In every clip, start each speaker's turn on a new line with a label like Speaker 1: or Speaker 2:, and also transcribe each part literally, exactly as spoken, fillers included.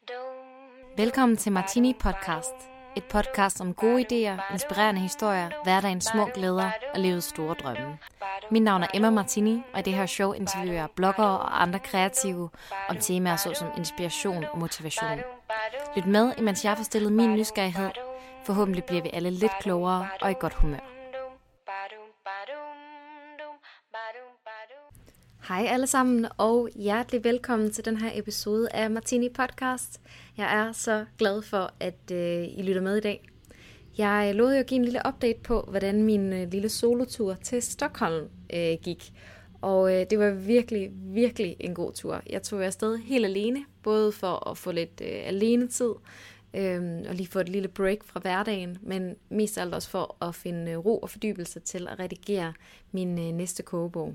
Speaker 1: Velkommen til Martini Podcast. Et podcast om gode idéer, inspirerende historier, hverdagens små glæder og livets store drømme. Mit navn er Emma Martini, og i det her show interviewer jeg bloggere og andre kreative om temaer såsom inspiration og motivation. Lyt med, imens jeg får stillet min nysgerrighed. Forhåbentlig bliver vi alle lidt klogere og i godt humør. Hej alle sammen, og hjertelig velkommen til den her episode af Martini Podcast. Jeg er så glad for, at øh, I lytter med i dag. Jeg lovede jo at give en lille update på, hvordan min øh, lille solotur til Stockholm øh, gik. Og øh, det var virkelig, virkelig en god tur. Jeg tog afsted helt alene, både for at få lidt øh, alenetid, øh, og lige få et lille break fra hverdagen, men mest alt også for at finde ro og fordybelse til at redigere min øh, næste kogebog.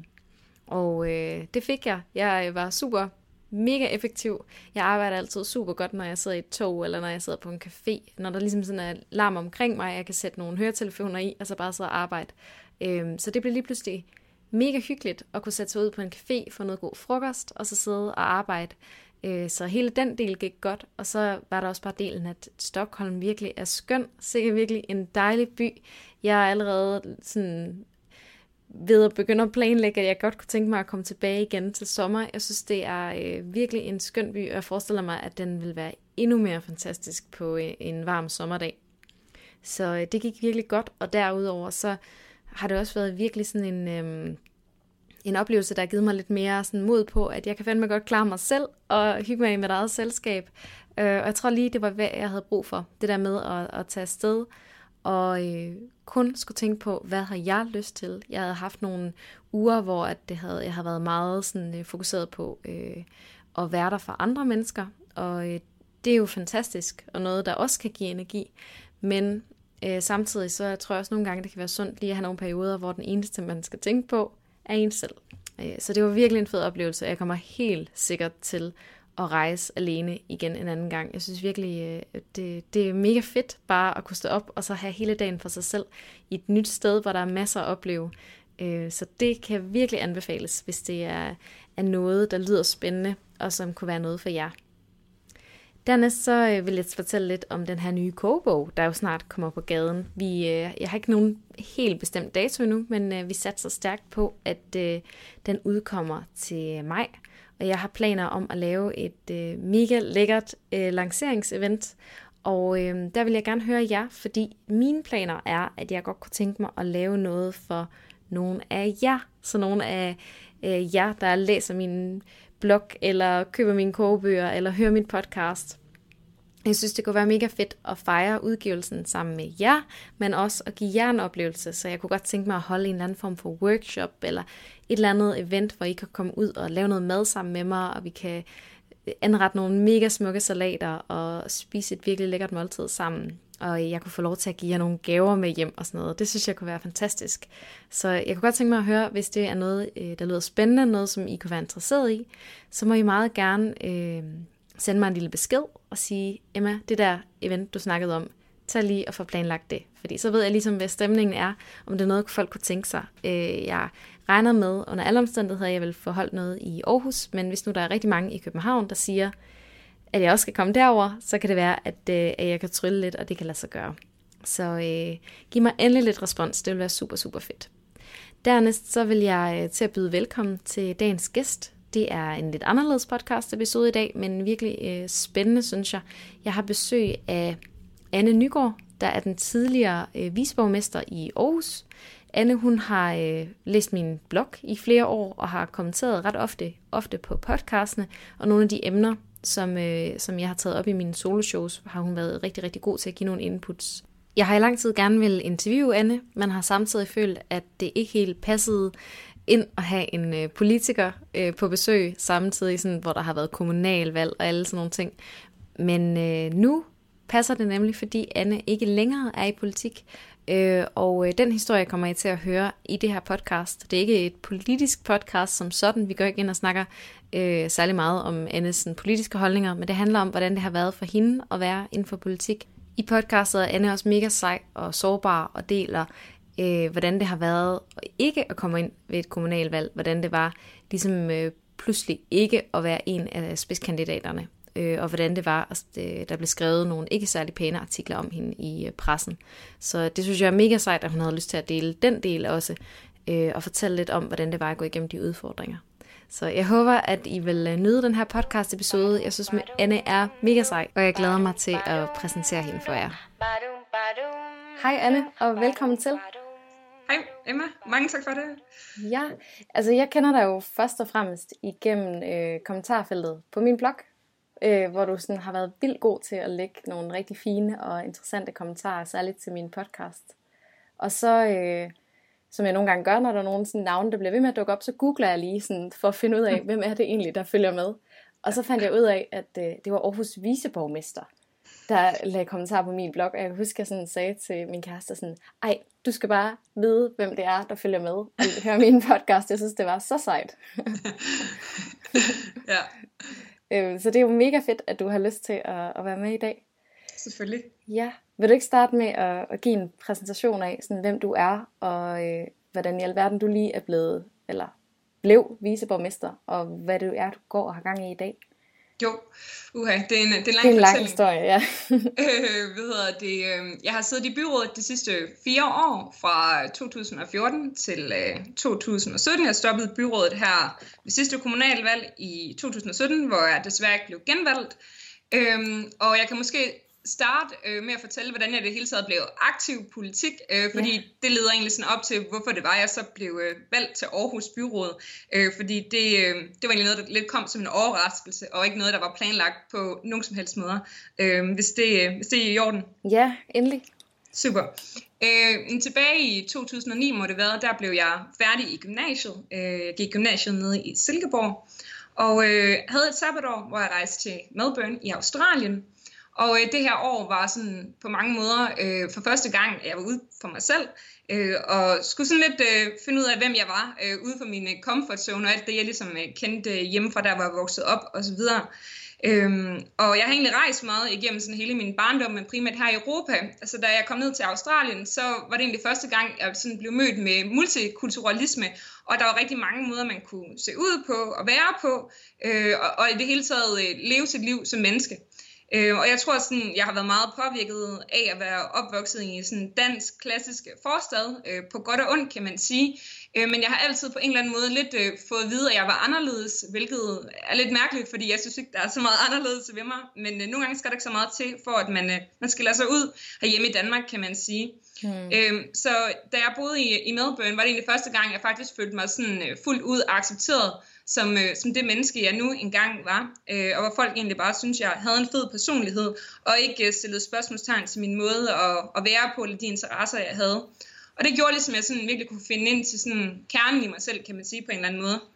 Speaker 1: Og øh, det fik jeg. Jeg var super, mega effektiv. Jeg arbejder altid super godt, når jeg sidder i et tog, eller når jeg sidder på en café. Når der ligesom sådan er larm omkring mig, jeg kan sætte nogle høretelefoner i, og så bare sidde og arbejde. Øhm, så det blev lige pludselig mega hyggeligt at kunne sætte sig ud på en café, få noget god frokost, og så sidde og arbejde. Øh, så hele den del gik godt. Og så var der også bare delen, at Stockholm virkelig er skøn. Sikkert virkelig en dejlig by. Jeg er allerede sådan ved at begynde at planlægge, at jeg godt kunne tænke mig at komme tilbage igen til sommer. Jeg synes, det er øh, virkelig en skøn by, og jeg forestiller mig, at den vil være endnu mere fantastisk på øh, en varm sommerdag. Så øh, det gik virkelig godt, og derudover så har det også været virkelig sådan en, øh, en oplevelse, der har givet mig lidt mere sådan mod på, at jeg kan fandme godt klare mig selv og hygge mig i mit eget selskab. Øh, og jeg tror lige, det var hvad jeg havde brug for, det der med at, at tage afsted og øh, kun skulle tænke på, hvad har jeg lyst til. Jeg havde haft nogle uger, hvor at det havde, jeg havde været meget sådan, øh, fokuseret på øh, at være der for andre mennesker, og øh, det er jo fantastisk, og noget, der også kan give energi, men øh, samtidig så tror jeg også nogle gange, det kan være sundt lige at have nogle perioder, hvor den eneste, man skal tænke på, er en selv. Øh, så det var virkelig en fed oplevelse, jeg kommer helt sikkert til at rejse alene igen en anden gang. Jeg synes virkelig, det, det er mega fedt bare at kunne stå op og så have hele dagen for sig selv i et nyt sted, hvor der er masser at opleve. Så det kan virkelig anbefales, hvis det er, er noget, der lyder spændende og som kunne være noget for jer. Dernæst så vil jeg fortælle lidt om den her nye kogebog, der jo snart kommer på gaden. Vi, jeg har ikke nogen helt bestemt dato endnu, men vi satser stærkt på, at den udkommer til maj. Og jeg har planer om at lave et øh, mega lækkert øh, lanceringsevent, og øh, der vil jeg gerne høre jer, fordi mine planer er, at jeg godt kunne tænke mig at lave noget for nogle af jer. Så nogle af øh, jer, der læser min blog, eller køber mine kogebøger, eller hører min podcast. Jeg synes, det kunne være mega fedt at fejre udgivelsen sammen med jer, men også at give jer en oplevelse. Så jeg kunne godt tænke mig at holde en eller anden form for workshop, eller et eller andet event, hvor I kan komme ud og lave noget mad sammen med mig, og vi kan anrette nogle mega smukke salater, og spise et virkelig lækkert måltid sammen. Og jeg kunne få lov til at give jer nogle gaver med hjem og sådan noget. Det synes jeg kunne være fantastisk. Så jeg kunne godt tænke mig at høre, hvis det er noget, der lyder spændende, noget som I kunne være interesseret i, så må I meget gerne øh, sende mig en lille besked og sige, Emma, det der event, du snakkede om, tag lige og få planlagt det. Fordi så ved jeg ligesom, hvad stemningen er, om det er noget, folk kunne tænke sig. Øh, jeg regner med, under alle omstændigheder, jeg vil få holdt noget i Aarhus, men hvis nu der er rigtig mange i København, der siger, at jeg også skal komme derover, så kan det være, at, øh, at jeg kan trylle lidt, og det kan lade sig gøre. Så øh, giv mig endelig lidt respons, det vil være super, super fedt. Dernæst så vil jeg øh, til at byde velkommen til dagens gæst. Det er en lidt anderledes podcast episode i dag, men virkelig øh, spændende, synes jeg. Jeg har besøg af Anne Nygaard, der er den tidligere øh, viceborgmester i Aarhus. Anne, hun har øh, læst min blog i flere år, og har kommenteret ret ofte, ofte på podcastene, og nogle af de emner, som, øh, som jeg har taget op i mine soloshows, har hun været rigtig, rigtig god til at give nogle inputs. Jeg har i lang tid gerne vil interviewe Anne, men har samtidig følt, at det ikke helt passede ind at have en øh, politiker øh, på besøg, samtidig sådan, hvor der har været kommunalvalg og alle sådan nogle ting. Men øh, nu passer det nemlig, fordi Anne ikke længere er i politik, øh, og øh, den historie kommer I til at høre i det her podcast. Det er ikke et politisk podcast som sådan, vi går ikke ind og snakker øh, særlig meget om Annes sådan, politiske holdninger, men det handler om, hvordan det har været for hende at være inden for politik. I podcastet er Anne også mega sej og sårbar og deler, øh, hvordan det har været ikke at komme ind ved et kommunalvalg, hvordan det var ligesom øh, pludselig ikke at være en af spidskandidaterne. øh, og hvordan det var. Altså, det, der blev skrevet nogle ikke særlig pæne artikler om hende i øh, pressen. Så det synes jeg er mega sejt, at hun havde lyst til at dele den del også, øh, og fortælle lidt om, hvordan det var at gå igennem de udfordringer. Så jeg håber, at I vil nyde den her podcast episode. Jeg synes, at Anne er mega sej, og jeg glæder mig til at præsentere hende for jer. Hej Anne, og velkommen til.
Speaker 2: Hej Emma, mange tak for det.
Speaker 1: Ja, altså jeg kender dig jo først og fremmest igennem øh, kommentarfeltet på min blog, øh, hvor du sådan har været vildt god til at lægge nogle rigtig fine og interessante kommentarer, særligt til min podcast. Og så, øh, som jeg nogle gange gør, når der er nogle sådan navne, der bliver ved med at dukke op, så googler jeg lige sådan, for at finde ud af, hvem er det egentlig, der følger med. Og så fandt jeg ud af, at øh, det var Aarhus viceborgmester, der lagde kommentarer på min blog, og jeg kan huske, at jeg sådan sagde til min kæreste sådan, ej, du skal bare vide, hvem det er, der følger med og hører min podcast. Jeg synes, det var så sejt.
Speaker 2: Ja.
Speaker 1: Så det er jo mega fedt, at du har lyst til at, at være med i dag.
Speaker 2: Selvfølgelig.
Speaker 1: Ja. Vil du ikke starte med at, at give en præsentation af, sådan, hvem du er, og øh, hvordan i alverden du lige er blevet, eller blev viceborgmester, og hvad det er, du går og har gang i i dag?
Speaker 2: Jo, uha, det er en, det er en lang,
Speaker 1: det er en lang
Speaker 2: fortælling.
Speaker 1: historie, ja.
Speaker 2: øh, hvad hedder det? Øh, jeg har siddet i byrådet de sidste fire år, fra to tusind og fjorten til øh, to tusind og sytten. Jeg stoppede byrådet her ved sidste kommunalvalg i to tusind og sytten, hvor jeg desværre ikke blev genvalgt. Øh, og jeg kan måske starte øh, med at fortælle, hvordan jeg det hele taget blev aktiv politik, øh, fordi ja. Det leder egentlig sådan op til, hvorfor det var, jeg så blev øh, valgt til Aarhus Byråd, øh, fordi det, øh, det var egentlig noget, der lidt kom som en overraskelse, og ikke noget, der var planlagt på nogen som helst måder, øh, hvis, det, øh, hvis det er i orden.
Speaker 1: Ja, endelig.
Speaker 2: Super. Øh, tilbage i to tusind og ni må det være, der blev jeg færdig i gymnasiet. Øh, jeg gik gymnasiet nede i Silkeborg, og øh, havde et sabbatår, hvor jeg rejste til Melbourne i Australien. Og øh, det her år var sådan på mange måder øh, for første gang, at jeg var ude for mig selv, øh, og skulle sådan lidt øh, finde ud af, hvem jeg var, øh, ude for min comfort zone, og alt det, jeg ligesom øh, kendte hjemmefra, der var vokset op, og så videre. Øhm, og jeg har egentlig rejst meget igennem sådan hele min barndom, men primært her i Europa. Altså da jeg kom ned til Australien, så var det egentlig første gang, jeg sådan blev mødt med multikulturalisme, og der var rigtig mange måder, man kunne se ud på og være på, øh, og, og i det hele taget øh, leve sit liv som menneske. Øh, og jeg tror, sådan, jeg har været meget påvirket af at være opvokset i sådan en dansk, klassisk forstad, øh, på godt og ondt, kan man sige. Øh, men jeg har altid på en eller anden måde lidt øh, fået at vide, at jeg var anderledes, hvilket er lidt mærkeligt, fordi jeg synes ikke, der er så meget anderledes ved mig. Men øh, nogle gange skal der ikke så meget til, for at man, øh, man skiller sig ud herhjemme i Danmark, kan man sige. Hmm. Øh, så da jeg boede i, i Melbourne, var det egentlig første gang, jeg faktisk følte mig sådan øh, fuldt ud accepteret, Som, øh, som det menneske, jeg nu engang var, øh, og hvor folk egentlig bare synes, jeg havde en fed personlighed, og ikke øh, stillede spørgsmålstegn til min måde at, at være på, eller de interesser, jeg havde. Og det gjorde ligesom, at jeg sådan virkelig kunne finde ind til sådan kernen i mig selv, kan man sige, på en eller anden måde.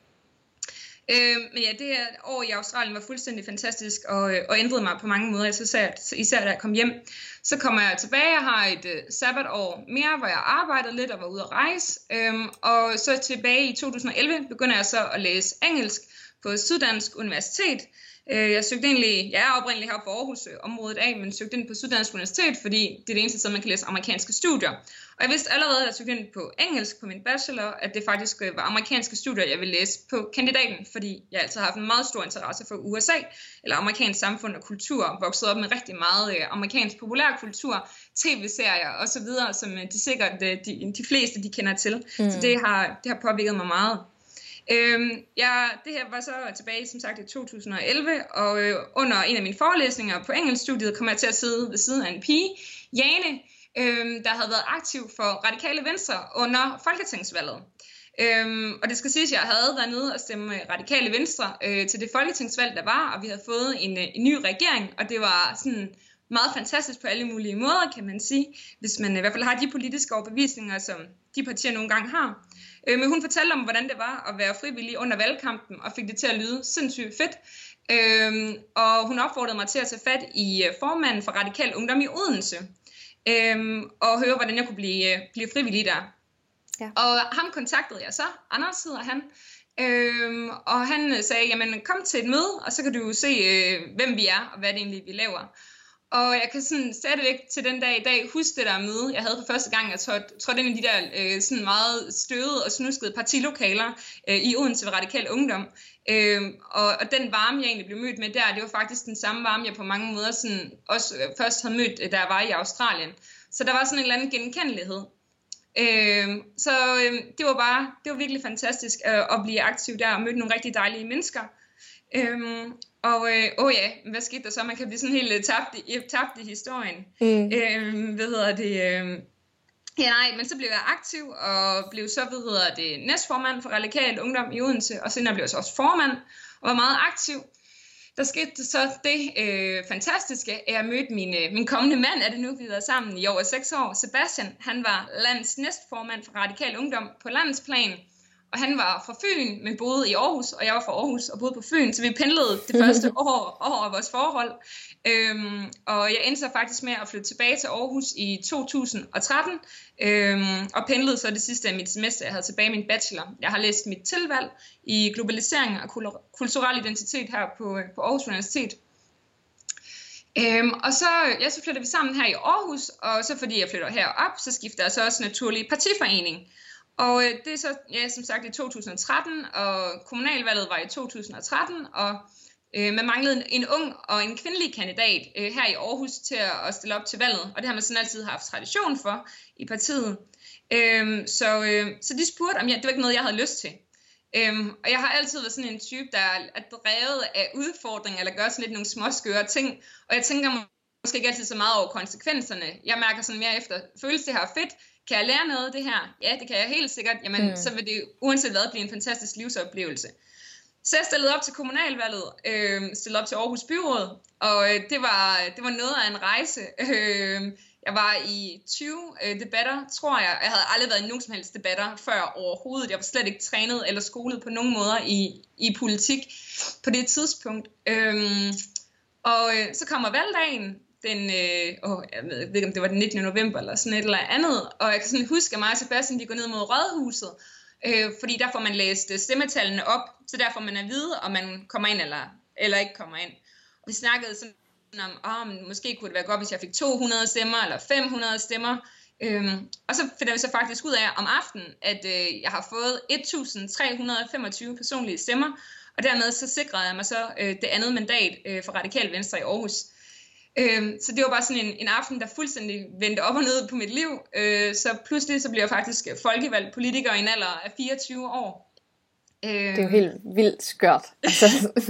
Speaker 2: Øh, men ja, det her år i Australien var fuldstændig fantastisk, og, og ændrede mig på mange måder, især, især da jeg kom hjem. Så kommer jeg tilbage, jeg har et uh, sabbatår mere, hvor jeg arbejdede lidt og var ude at rejse. Øhm, og så tilbage i to tusind og elleve begynder jeg så at læse engelsk på Syddansk Universitet. Øh, jeg søgte egentlig, jeg er oprindeligt her på Aarhus-området af, men søgte ind på Syddansk Universitet, fordi det er det eneste sted, man kan læse amerikanske studier. Og jeg vidste allerede, at jeg søgte ind på engelsk på min bachelor, at det faktisk var amerikanske studier, jeg ville læse på kandidaten, fordi jeg altid har haft en meget stor interesse for U S A, eller amerikansk samfund og kultur, vokset op med rigtig meget øh, amerikansk populærkultur, tv-serier osv., som øh, de sikkert øh, de, de fleste de kender til. Mm. Så det har, det har påvirket mig meget. Øhm, ja, det her var så tilbage som sagt i to tusind og elleve, og øh, under en af mine forelæsninger på engelskstudiet kom jeg til at sidde ved siden af en pige, Jane, øh, der havde været aktiv for Radikale Venstre under folketingsvalget. Øhm, og det skal siges, at jeg havde været nede og stemme Radikale Venstre øh, til det folketingsvalg, der var, og vi havde fået en, en ny regering, og det var sådan meget fantastisk på alle mulige måder, kan man sige, hvis man i hvert fald har de politiske overbevisninger, som de partier nogle gange har. Øh, men hun fortalte om, hvordan det var at være frivillig under valgkampen, og fik det til at lyde sindssygt fedt. Øh, og hun opfordrede mig til at tage fat i formanden for Radikal Ungdom i Odense, øh, og høre, hvordan jeg kunne blive, blive frivillig der. Ja. Og ham kontaktede jeg så, Anders hedder han, øh, og han sagde, jamen kom til et møde, og så kan du jo se, øh, hvem vi er, og hvad det egentlig vi laver. Og jeg kan sådan stadigvæk til den dag i dag huske det der møde, jeg havde for første gang. Jeg trådte, trådte ind i de der øh, sådan meget støvede og snuskede partilokaler øh, i Odense ved Radikal Ungdom. Øh, og, og den varme, jeg egentlig blev mødt med der, det var faktisk den samme varme, jeg på mange måder sådan, også øh, først havde mødt, da jeg var i Australien. Så der var sådan en eller anden genkendelighed. Øh, så øh, det var bare, det var virkelig fantastisk øh, at blive aktiv der og møde nogle rigtig dejlige mennesker. Øhm, og øh, åh ja, hvad skete der så? Man kan blive sådan helt tabt i, tabt i historien. Mm. Øhm, hvad hedder det? Øh, ja nej, men så blev jeg aktiv og blev så, hvad hedder det, næstformand for Radikal Ungdom i Odense, og senere blev jeg så også formand og var meget aktiv. Der skete så det øh, fantastiske, at jeg mødte min, øh, min kommende mand, er det nu, vi har været sammen i over seks år, Sebastian. Han var landets næstformand for Radikal Ungdom på landsplan. Og han var fra Fyn, men boede i Aarhus, og jeg var fra Aarhus og boede på Fyn, så vi pendlede det første år, år af vores forhold. Øhm, og jeg endte så faktisk med at flytte tilbage til Aarhus i to tusind og tretten, øhm, og pendlede så det sidste af mit semester. Jeg havde tilbage min bachelor. Jeg har læst mit tilvalg i globalisering og kulturel identitet her på, på Aarhus Universitet. Øhm, og så, ja, så flytter vi sammen her i Aarhus, og så fordi jeg flytter herop, så skifter jeg så også naturlig partiforening. Og øh, det er så, ja, som sagt, i to tusind og tretten, og kommunalvalget var i to tusind og tretten, og øh, man manglede en ung og en kvindelig kandidat øh, her i Aarhus til at, at stille op til valget, og det har man sådan altid haft tradition for i partiet. Øhm, så, øh, så de spurgte, om ja, det var ikke noget, jeg havde lyst til. Øhm, og jeg har altid været sådan en type, der er drevet af udfordringer, eller gør sådan lidt nogle småskøre ting, og jeg tænker måske ikke altid så meget over konsekvenserne. Jeg mærker sådan mere efter, føles det her fedt? Kan jeg lære noget af det her? Ja, det kan jeg helt sikkert. Jamen, mm. så vil det uanset hvad blive en fantastisk livsoplevelse. Så jeg stillede op til kommunalvalget, øh, stillede op til Aarhus Byråd, og øh, det, var, det var noget af en rejse. Øh, jeg var i tyve øh, debatter, tror jeg. Jeg havde aldrig været i nogen som helst debatter før overhovedet. Jeg var slet ikke trænet eller skolet på nogen måder i, i politik på det tidspunkt. Øh, og øh, så kommer valgdagen. Den, øh, åh, jeg ved ikke, om det var den nittende november eller sådan et eller andet, og jeg kan sådan huske, at mig og Sebastian, de går ned mod Rådhuset, øh, fordi der får man læst stemmetallene op, så der får man at vide, om man kommer ind eller, eller ikke kommer ind. Og vi snakkede sådan om, åh, måske kunne det være godt, hvis jeg fik to hundrede stemmer eller fem hundrede stemmer, øhm, og så finder vi så faktisk ud af om aftenen, at øh, jeg har fået et tusind tre hundrede og femogtyve personlige stemmer, og dermed så sikrede jeg mig så øh, det andet mandat øh, for Radikal Venstre i Aarhus. Så det var bare sådan en, en aften, der fuldstændig vendte op og ned på mit liv. Så pludselig så blev jeg faktisk folkevalgt politiker i en alder af fireogtyve år.
Speaker 1: Det er jo helt vildt skørt. Altså.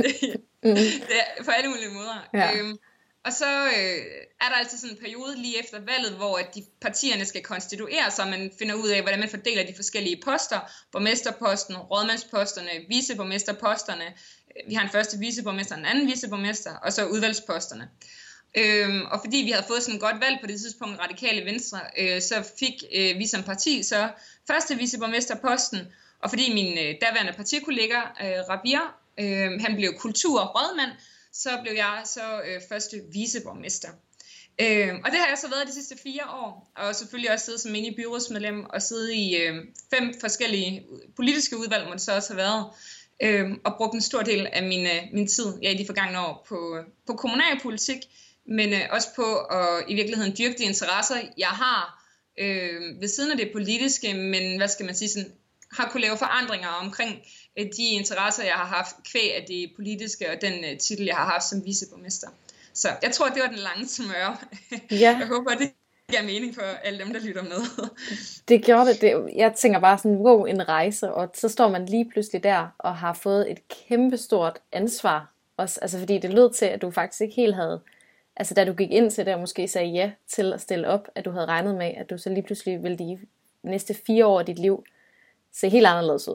Speaker 2: mm. Det er på alle mulige måder. Ja. Og så øh, er der altid sådan en periode lige efter valget, hvor at de partierne skal konstituere sig, og man finder ud af, hvordan man fordeler de forskellige poster. Borgmesterposten, rådmandsposterne, viceborgmesterposterne. Vi har en første viceborgmester, en anden viceborgmester, og så udvalgsposterne. Øhm, og fordi vi havde fået sådan et godt valg på det tidspunkt, Radikale Venstre, øh, så fik øh, vi som parti så første viceborgmesterposten, og fordi min øh, daværende partikollega øh, Rabia, øh, han blev kulturrådmand, så blev jeg så øh, første viceborgmester. Øh, og det har jeg så været de sidste fire år, og selvfølgelig også siddet som menig byrådsmedlem og siddet i øh, fem forskellige politiske udvalg, må det så også have været. Øh, og brugt en stor del af min, øh, min tid ja, i de forgangne år på, på kommunalpolitik, men øh, også på at i virkeligheden dyrke de interesser, jeg har øh, ved siden af det politiske, men hvad skal man sige, sådan, har kunne lave forandringer omkring øh, de interesser, jeg har haft kvæg af det politiske og den øh, titel, jeg har haft som viceborgmester. Så jeg tror, det var den lange smøre. Ja. Jeg håber, det giver mening for alle dem, der lytter med.
Speaker 1: Det gjorde det. det. Jeg tænker bare sådan, wow, en rejse, og så står man lige pludselig der og har fået et kæmpestort ansvar. Også, altså fordi det lød til, at du faktisk ikke helt havde, altså da du gik ind til det og måske sagde ja til at stille op, at du havde regnet med, at du så lige pludselig ville de næste fire år af dit liv se helt anderledes ud.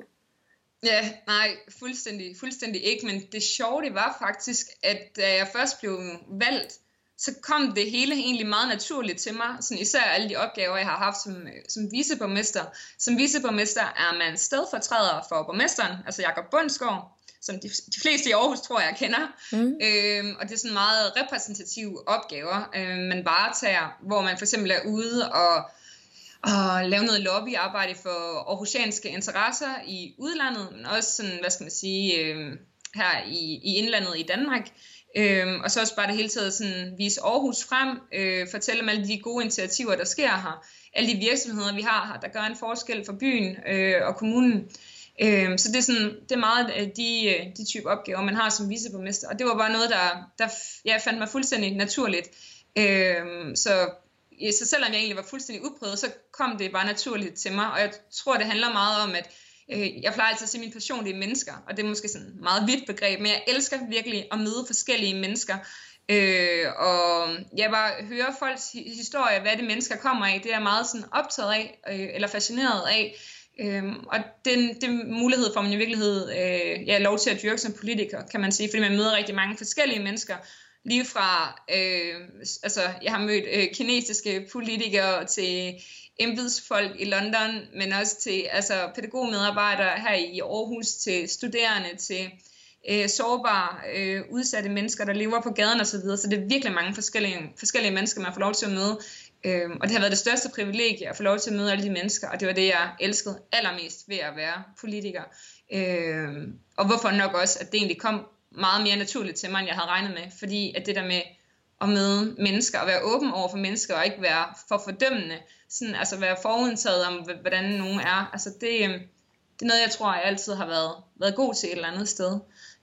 Speaker 2: Ja, nej, fuldstændig, fuldstændig ikke, men det sjove det var faktisk, at da jeg først blev valgt, så kom det hele egentlig meget naturligt til mig, sådan især alle de opgaver, jeg har haft som, som viceborgmester. Som viceborgmester er man stedfortræder for borgmesteren, altså Jakob Bundsgaard, som de, de fleste i Aarhus, tror jeg, kender. Mm. Øhm, og det er sådan meget repræsentative opgaver, øh, man varetager, hvor man for eksempel er ude og, og lave noget lobbyarbejde for aarhusianske interesser i udlandet, men også sådan, hvad skal man sige, øh, her i, i indlandet i Danmark. Øhm, og så også bare det hele taget sådan, vise Aarhus frem, øh, fortælle om alle de gode initiativer, der sker her, alle de virksomheder, vi har her, der gør en forskel for byen øh, og kommunen. Øh, så det er, sådan, det er meget af de, de type opgaver, man har som viceborgmester, og det var bare noget, der, der jeg fandt mig fuldstændig naturligt. Øh, så, så selvom jeg egentlig var fuldstændig uprøvet, så kom det bare naturligt til mig, og jeg tror, det handler meget om, at jeg plejer altid at sige mine personlige mennesker, og det er måske sådan et meget vidt begreb, men jeg elsker virkelig at møde forskellige mennesker, øh, og jeg bare hører folks historie, hvad det mennesker kommer af, det er jeg meget sådan optaget af, øh, eller fascineret af, øh, og den, den mulighed får man i virkelighed øh, ja, lov til at dyrke som politiker, kan man sige, fordi man møder rigtig mange forskellige mennesker, lige fra, øh, altså jeg har mødt øh, kinesiske politikere til embedsfolk i London, men også til altså, pædagogmedarbejdere her i Aarhus, til studerende, til øh, sårbare, øh, udsatte mennesker, der lever på gaden og så videre. Så det er virkelig mange forskellige, forskellige mennesker, man får lov til at møde. Øh, og det har været det største privilegie at få lov til at møde alle de mennesker, og det var det, jeg elskede allermest ved at være politiker. Øh, og hvorfor nok også, at det egentlig kom meget mere naturligt til mig, end jeg havde regnet med. Fordi at det der med at møde mennesker, og være åben over for mennesker, og ikke være for fordømmende, sådan, altså være forudtaget om, hvordan nogen er. Altså det, det er noget, jeg tror, jeg altid har været, været god til et eller andet sted.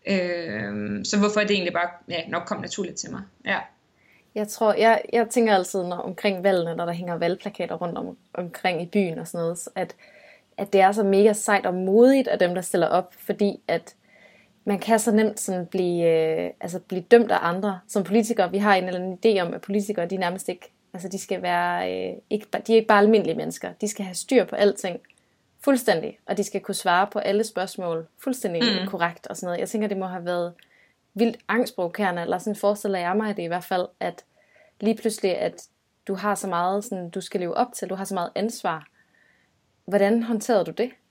Speaker 2: Øh, så hvorfor er det egentlig bare ja, nok kom naturligt til mig. Ja.
Speaker 1: Jeg tror, jeg, jeg tænker altid når, omkring valgene, når der hænger valgplakater rundt om, omkring i byen og sådan noget, at, at det er så mega sejt og modigt af dem, der stiller op, fordi at man kan så nemt sådan blive, øh, altså blive dømt af andre. Som politikere, vi har en eller anden idé om, at politikere, de nærmest ikke, altså de skal være, øh, ikke, de er ikke bare almindelige mennesker. De skal have styr på alting fuldstændig, og de skal kunne svare på alle spørgsmål fuldstændig mm. korrekt og sådan noget. Jeg tænker, det må have været vildt angstprovokerende, eller sådan forestiller jeg mig det i hvert fald, at lige pludselig, at du har så meget, sådan, du skal leve op til, du har så meget ansvar. Hvordan håndterede du det?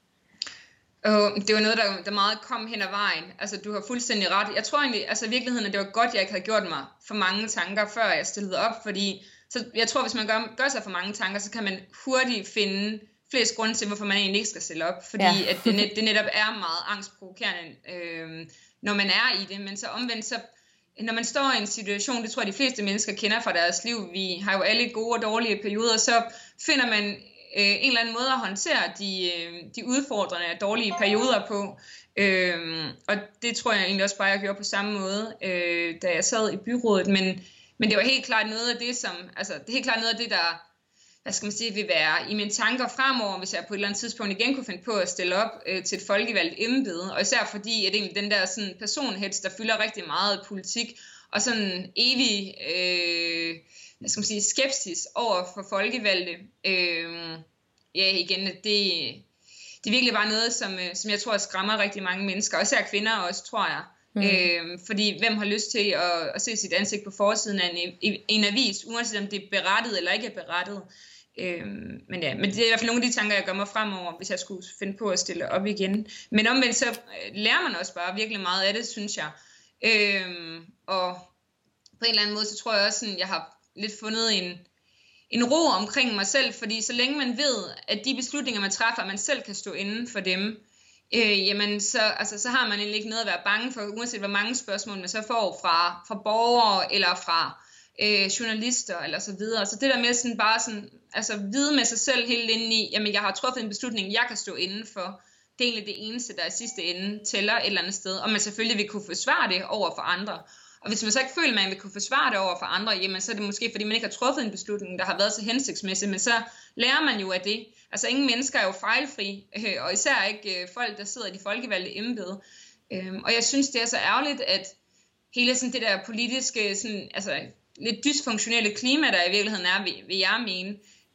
Speaker 2: Og det var noget, der, der meget kom hen ad vejen. Altså, du har fuldstændig ret. Jeg tror egentlig, altså i virkeligheden, at det var godt, jeg ikke havde gjort mig for mange tanker, før jeg stillede op, fordi så jeg tror, hvis man gør, gør sig for mange tanker, så kan man hurtigt finde flest grunde til, hvorfor man egentlig ikke skal stille op, fordi ja. at det, net, det netop er meget angstprovokerende, øh, når man er i det, men så omvendt, så når man står i en situation, det tror jeg, de fleste mennesker kender fra deres liv, vi har jo alle gode og dårlige perioder, så finder man en eller anden måde at håndtere de, de udfordrende og dårlige perioder på. Øhm, og det tror jeg egentlig også bare, jeg gjorde på samme måde, øh, da jeg sad i byrådet. Men, men det var helt klart noget af det, som, altså det er helt klart noget af det, der, hvad skal man sige, vil være i mine tanker fremover, hvis jeg på et eller andet tidspunkt igen kunne finde på at stille op øh, til et folkevalgt embede. Og især fordi, at egentlig den der sådan, personheds, der fylder rigtig meget politik, og sådan evig øh, hvad skal man sige, skepsis over for folkevalgte. Øh, ja, igen, det, det er virkelig bare noget, som, som jeg tror skræmmer rigtig mange mennesker, og især kvinder også, tror jeg. Mm. Øh, fordi hvem har lyst til at, at se sit ansigt på forsiden af en, en avis, uanset om det er berettet eller ikke er berettet. Øh, men ja, men det er i hvert fald nogle af de tanker, jeg gør mig fremover, hvis jeg skulle finde på at stille op igen. Men omvendt så lærer man også bare virkelig meget af det, synes jeg. Øh, og på en eller anden måde, så tror jeg også, at jeg har lidt fundet en, en ro omkring mig selv, fordi så længe man ved, at de beslutninger, man træffer, man selv kan stå inden for dem, øh, jamen så, altså, så har man egentlig ikke noget at være bange for, uanset hvor mange spørgsmål man så får fra, fra borgere eller fra øh, journalister eller så videre. Så det der med sådan bare sådan, altså vide med sig selv helt inde i, jamen jeg har truffet en beslutning, jeg kan stå inden for, det er egentlig det eneste, der i sidste ende tæller et eller andet sted, og man selvfølgelig vil kunne forsvare det over for andre. Og hvis man så ikke føler, at man vil kunne forsvare det over for andre, jamen så er det måske, fordi man ikke har truffet en beslutning, der har været så hensigtsmæssig, men så lærer man jo af det. Altså ingen mennesker er jo fejlfri, og især ikke folk, der sidder i de folkevalgte embede. Og jeg synes, det er så ærgerligt, at hele sådan det der politiske, sådan, altså lidt dysfunktionelle klima, der i virkeligheden er, vil, vil jeg mene,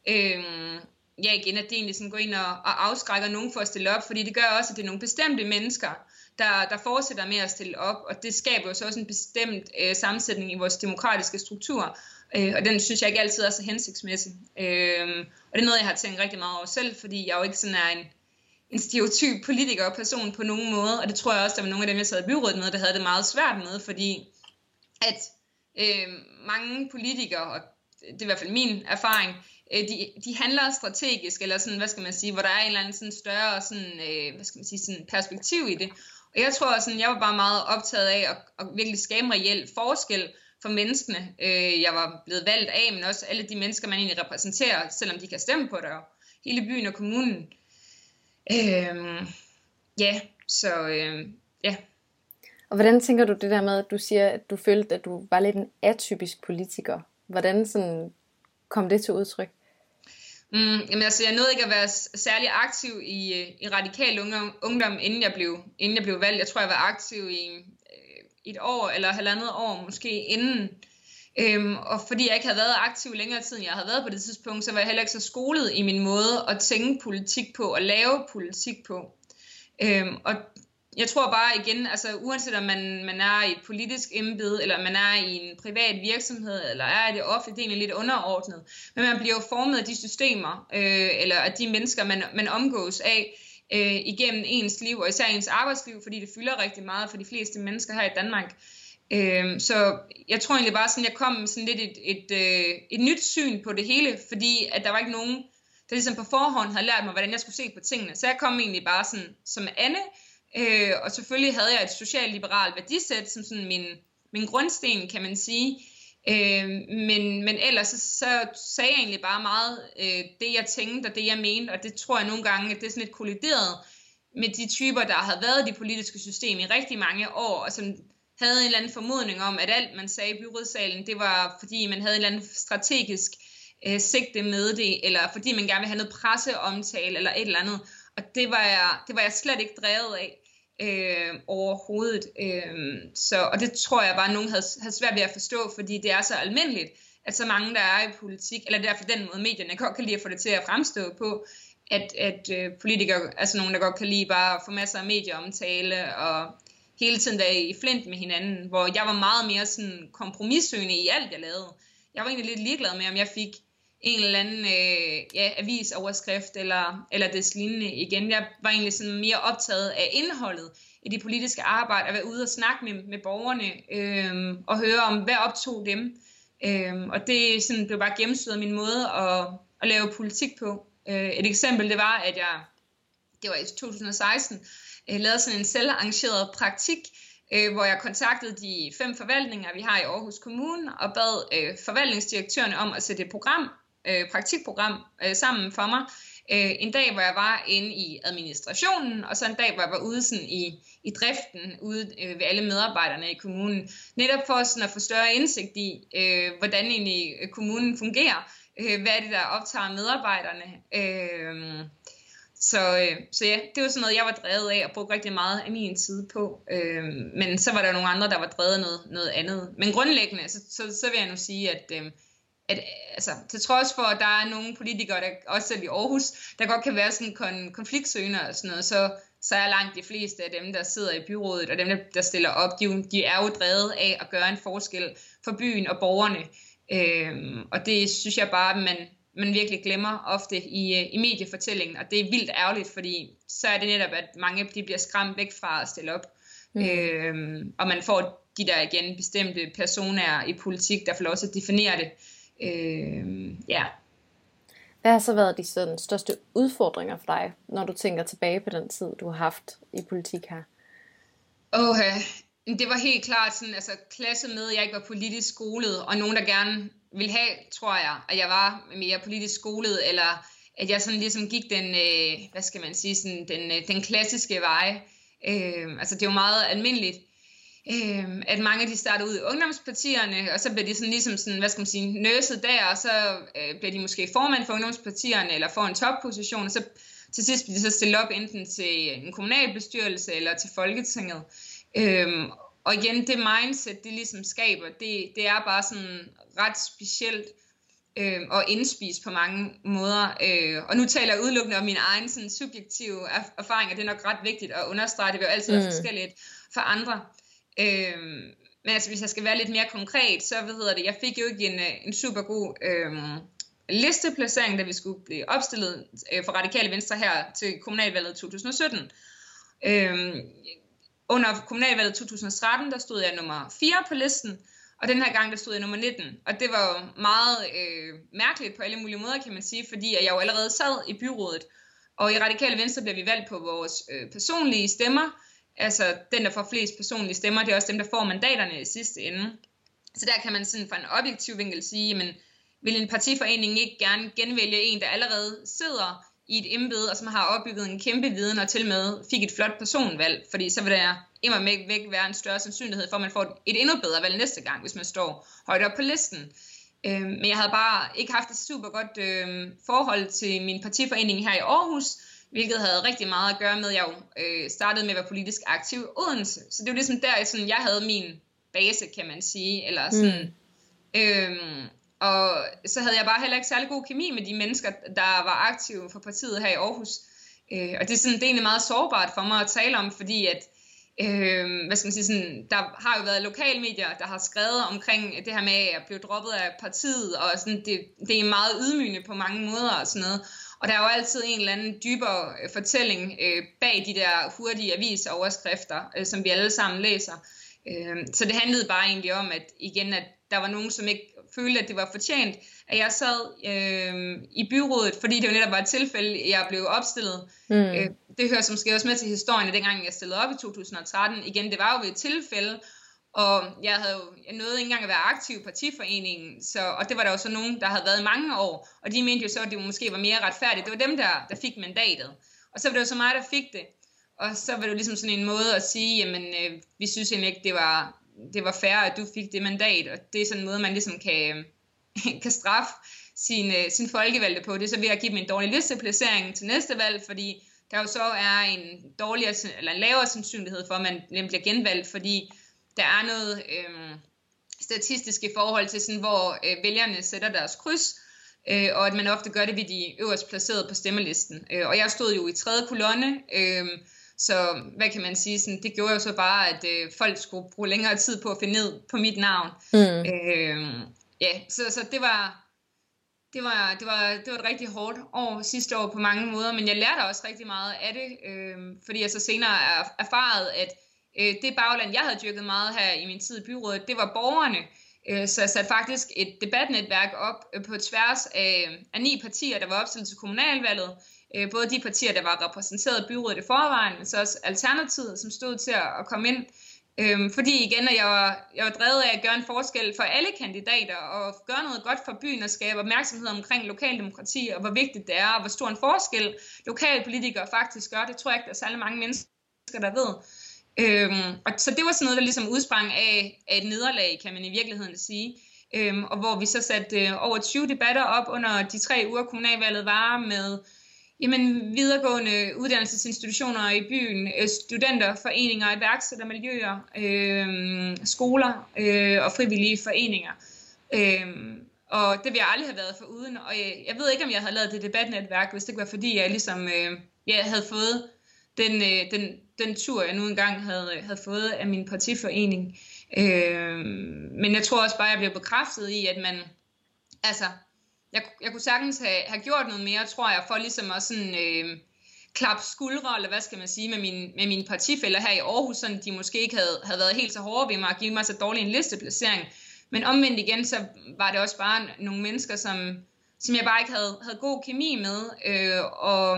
Speaker 2: øhm, ja igen, at det egentlig sådan går ind og, og afskrækker nogen for at stille op, fordi det gør også, at det er nogle bestemte mennesker, Der, der fortsætter med at stille op, og det skaber jo så også en bestemt øh, sammensætning i vores demokratiske struktur, øh, og den synes jeg ikke altid er så hensigtsmæssig. Øh, og det er noget, jeg har tænkt rigtig meget over selv, fordi jeg jo ikke sådan er en, en stereotyp politiker og person på nogen måde, og det tror jeg også, der var nogle af dem, jeg sad i byrådet med, der havde det meget svært med, fordi at øh, mange politikere, og det er i hvert fald min erfaring, De, de handler strategisk, eller sådan, hvad skal man sige, hvor der er en eller anden sådan større sådan, øh, hvad skal man sige, sådan perspektiv i det. Og jeg tror sådan, jeg var bare meget optaget af at, at virkelig skabe en reel forskel for menneskene, øh, jeg var blevet valgt af, men også alle de mennesker, man egentlig repræsenterer, selvom de kan stemme på det, og hele byen og kommunen. Øh, ja, så øh, ja.
Speaker 1: Og hvordan tænker du det der med, at du siger, at du følte, at du var lidt en atypisk politiker? Hvordan sådan kom det til udtryk?
Speaker 2: Mm, jamen altså, jeg nåede ikke at være særlig aktiv i, i radikal ungdom, inden jeg, blev, inden jeg blev valgt. Jeg tror, jeg var aktiv i øh, et år eller halvandet år, måske inden. Øhm, og fordi jeg ikke havde været aktiv længere tid, end jeg havde været på det tidspunkt, så var jeg heller ikke så skolet i min måde at tænke politik på og lave politik på. Øhm, og jeg tror bare igen, altså uanset om man, man er i et politisk embede, eller man er i en privat virksomhed, eller er i det offentlige, det er egentlig lidt underordnet. Men man bliver jo formet af de systemer, øh, eller af de mennesker, man, man omgås af øh, igennem ens liv, og især ens arbejdsliv, fordi det fylder rigtig meget for de fleste mennesker her i Danmark. Øh, så jeg tror egentlig bare, sådan, jeg kom med sådan lidt et, et, et, et nyt syn på det hele, fordi at der var ikke nogen, der ligesom på forhånd havde lært mig, hvordan jeg skulle se på tingene. Så jeg kom egentlig bare sådan som Anne, Øh, og selvfølgelig havde jeg et socialliberalt værdisæt som sådan min, min grundsten, kan man sige. Øh, men, men ellers så, så sagde jeg egentlig bare meget øh, det, jeg tænkte og det, jeg mente. Og det tror jeg nogle gange, at det er sådan lidt kollideret med de typer, der har været i det politiske system i rigtig mange år, og som havde en eller anden formodning om, at alt, man sagde i byrådssalen, det var fordi, man havde en eller anden strategisk øh, sigte med det, eller fordi man gerne ville have noget presseomtale, eller et eller andet. Og det var jeg, det var jeg slet ikke drevet af. Øh, overhovedet øh, så, og det tror jeg bare, at nogen havde, havde svært ved at forstå, fordi det er så almindeligt, at så mange der er i politik, eller derfor den måde medierne godt kan lide at få det til at fremstå på, at, at øh, politikere er sådan nogen, der godt kan lide bare at få masser af medieomtale og hele tiden være i flint med hinanden, hvor jeg var meget mere sådan kompromissøgende i alt jeg lavede. Jeg var egentlig lidt ligeglad med, om jeg fik en eller anden øh, ja, avisoverskrift eller, eller des lignende igen. Jeg var egentlig sådan mere optaget af indholdet i det politiske arbejde, at være ude og snakke med, med borgerne øh, og høre om, hvad optog dem. Øh, og det sådan, blev bare gennemsyret af min måde at, at lave politik på. Øh, et eksempel, det var, at jeg, det var i to tusind og seksten, øh, lavede sådan en selvarrangeret praktik, øh, hvor jeg kontaktede de fem forvaltninger, vi har i Aarhus Kommune, og bad øh, forvaltningsdirektørerne om at sætte et program, Øh, praktikprogram øh, sammen for mig. Øh, en dag, hvor jeg var inde i administrationen, og så en dag, hvor jeg var ude sådan i, i driften, ude øh, ved alle medarbejderne i kommunen. Netop for sådan at få større indsigt i, øh, hvordan egentlig kommunen fungerer. Øh, hvad er det, der optager medarbejderne. Øh, så, øh, så ja, det var sådan noget, jeg var drevet af og brugte rigtig meget af min tid på. Øh, men så var der nogle andre, der var drevet af noget, noget andet. Men grundlæggende, så, så, så vil jeg nu sige, at øh, at altså, til trods for, at der er nogle politikere, der også selv i Aarhus, der godt kan være sådan kon- konfliktsøgende og sådan noget, så, så er langt de fleste af dem, der sidder i byrådet, og dem, der, der stiller op, de, de er jo drevet af at gøre en forskel for byen og borgerne. Øhm, og det synes jeg bare, man, man virkelig glemmer ofte i, i mediefortællingen, og det er vildt ærgerligt, fordi så er det netop, at mange de bliver skræmt væk fra at stille op. Mm. Øhm, og man får de der igen bestemte personer i politik, der får lov til at definere det. Øh, ja.
Speaker 1: Hvad har så været de sådan, største udfordringer for dig, når du tænker tilbage på den tid, du har haft i politik her?
Speaker 2: Åh, det var helt klart sådan, altså klasse med, jeg ikke var politisk skolet, og nogen, der gerne ville have, tror jeg, at jeg var mere politisk skolet, eller at jeg sådan ligesom gik den, øh, hvad skal man sige, sådan den, øh, den klassiske vej. Øh, altså det er jo meget almindeligt, Øh, at mange de starter ud i ungdomspartierne, og så bliver de sådan ligesom sådan, hvad skal man sige, nøset der, og så øh, bliver de måske formand for ungdomspartierne, eller får en topposition, og så til sidst bliver de så stillet op enten til en kommunalbestyrelse, eller til Folketinget. Øh, og igen, det mindset, det ligesom skaber, det, det er bare sådan ret specielt, øh, og indspist på mange måder. Øh, og nu taler jeg udelukkende om mine egne sådan, subjektive erfaringer, det er nok ret vigtigt at understrege, det vil jo altid være forskelligt for andre. Øhm, men altså hvis jeg skal være lidt mere konkret, så hvad hedder det, jeg fik jo ikke en, en super god øhm, listeplacering, da vi skulle blive opstillet øh, for Radikale Venstre her til kommunalvalget to tusind og sytten. Øhm, under kommunalvalget to tusind og tretten, der stod jeg nummer fire på listen, og den her gang der stod jeg nummer nitten. Og det var jo meget øh, mærkeligt på alle mulige måder, kan man sige, fordi jeg jo allerede sad i byrådet, og i Radikale Venstre blev vi valgt på vores øh, personlige stemmer. altså den, der får flest personlige stemmer, det er også dem, der får mandaterne i sidste ende. Så der kan man sådan fra en objektiv vinkel sige, jamen, vil en partiforening ikke gerne genvælge en, der allerede sidder i et embede, og som har opbygget en kæmpe viden, og til med fik et flot personvalg, fordi så vil der immer væk være en større sandsynlighed for, at man får et endnu bedre valg næste gang, hvis man står højt op på listen. Øh, men jeg havde bare ikke haft et super godt øh, forhold til min partiforening her i Aarhus, hvilket havde rigtig meget at gøre med, at jeg jo øh, startede med at være politisk aktiv i Odense. Så det var ligesom der, sådan, jeg havde min base, kan man sige, eller sådan... Mm. Øh, Og så havde jeg bare heller ikke særlig god kemi med de mennesker, der var aktive for partiet her i Aarhus. Øh, og det er, sådan, det er egentlig meget sårbart for mig at tale om, fordi at, øh, hvad skal man sige, sådan, der har jo været lokalmedier, der har skrevet omkring det her med at blive droppet af partiet, og sådan, det, det er meget ydmygende på mange måder og sådan noget. Og der er jo altid en eller anden dybere fortælling øh, bag de der hurtige avisoverskrifter, øh, som vi alle sammen læser. Øh, så det handlede bare egentlig om, at igen, at der var nogen, som ikke følte, at det var fortjent, at jeg sad øh, i byrådet, fordi det jo netop var et tilfælde, jeg blev opstillet. Mm. Øh, det hører som måske også med til historien, at dengang jeg stillede op i to tusind og tretten, igen, det var jo ved et tilfælde, og jeg havde jo, jeg nåede ikke engang at være aktiv i partiforeningen, så, og det var der jo så nogen, der havde været i mange år, og de mente jo så, at det måske var mere retfærdigt. Det var dem, der, der fik mandatet, og så var det jo så mig, der fik det, og så var det jo ligesom sådan en måde at sige, jamen, øh, vi synes egentlig ikke, det var... det var fair, at du fik det mandat, og det er sådan en måde, man ligesom kan, kan straffe sin, sin folkevalgte på. Det er så ved at give dem en dårlig listeplacering til næste valg, fordi der jo så er en dårligere, eller en lavere sandsynlighed for, at man bliver genvalgt, fordi der er noget øh, statistisk i forhold til, sådan, hvor øh, vælgerne sætter deres kryds, øh, og at man ofte gør det ved de øverst placerede på stemmelisten. Øh, og jeg stod jo i tredje kolonne, øh, så hvad kan man sige, sådan, det gjorde jo så bare, at øh, folk skulle bruge længere tid på at finde ned på mit navn. Mm. Øh, ja, så, så det var det var, det var det var et rigtig hårdt år sidste år på mange måder, men jeg lærte også rigtig meget af det, øh, fordi jeg så senere er erfaret, at øh, det bagland, jeg havde dyrket meget her i min tid i byrådet, det var borgerne. Øh, så jeg satte faktisk et debatnetværk op øh, på tværs af, af ni partier, der var opstillet til kommunalvalget. Både de partier, der var repræsenteret i byrådet i forvejen, men så også Alternativet, som stod til at komme ind. Øhm, fordi igen, at jeg var, jeg var drevet af at gøre en forskel for alle kandidater, og gøre noget godt for byen, og skabe opmærksomhed omkring lokaldemokrati, og hvor vigtigt det er, og hvor stor en forskel lokalpolitikere faktisk gør. Det tror jeg ikke, der er særlig mange mennesker, der ved. Øhm, og så det var sådan noget, der ligesom udsprang af, af et nederlag, kan man i virkeligheden sige. Øhm, og hvor vi så satte øh, over tyve debatter op under de tre uger, kommunalvalget var med... Jamen, videregående uddannelsesinstitutioner i byen, studenter, foreninger, iværksættermiljøer, øh, skoler øh, og frivillige foreninger. Øh, og det vil jeg aldrig have været for uden. Og jeg, jeg ved ikke, om jeg havde lavet det debatnetværk, hvis det ikke var fordi, jeg ligesom øh, jeg havde fået den, øh, den, den tur, jeg nu engang havde, havde fået af min partiforening. Øh, men jeg tror også bare, at jeg blev bekræftet i, at man... altså Jeg, jeg kunne sagtens have, have gjort noget mere, tror jeg, for ligesom at sådan, øh, klappe skuldre, eller hvad skal man sige, med, min, med mine partifæller her i Aarhus, sådan de måske ikke havde, havde været helt så hårde ved mig at give mig så dårlig en listeplacering. Men omvendt igen, så var det også bare nogle mennesker, som, som jeg bare ikke havde, havde god kemi med. Øh, og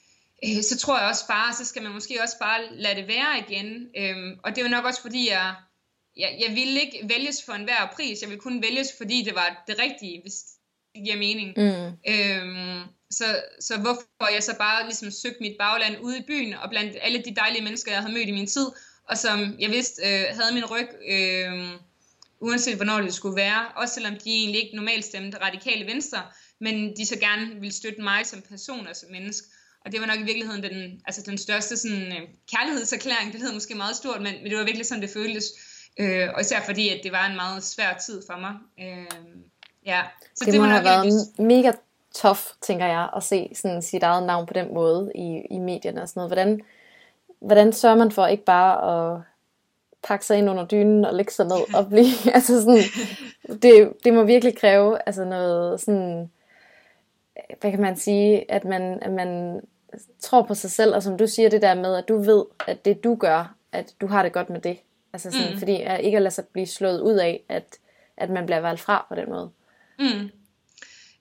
Speaker 2: øh, så tror jeg også bare, så skal man måske også bare lade det være igen. Øh, og det er jo nok også fordi, jeg, jeg, jeg ville ikke vælges for enhver pris. Jeg ville kun vælges, fordi det var det rigtige, hvis det giver mening. Mm. Øhm, så, så hvorfor jeg så bare ligesom søgte mit bagland ude i byen, og blandt alle de dejlige mennesker, jeg havde mødt i min tid, og som jeg vidste øh, havde min ryg, øh, uanset hvornår det skulle være, også selvom de egentlig ikke normalt stemte radikale venstre, men de så gerne ville støtte mig som person og som menneske. Og det var nok i virkeligheden den, altså den største sådan, øh, kærlighedserklæring. Det lød måske meget stort, men, men det var virkelig sådan, det føltes. Øh, og især fordi, at det var en meget svær tid for mig. Øh, Ja, så
Speaker 1: det, det må have været virkelig... mega tough, tænker jeg, at se sådan sit eget navn på den måde i, i medierne og sådan noget. Hvordan, hvordan sørger man for ikke bare at pakke sig ind under dynen og lægge sig ned og blive, altså sådan, det, det må virkelig kræve altså noget sådan, hvad kan man sige, at man, at man tror på sig selv, og som du siger det der med, at du ved, at det du gør, at du har det godt med det. Altså sådan, mm. fordi ikke at lade sig blive slået ud af, at, at man bliver valgt fra på den måde.
Speaker 2: Mm.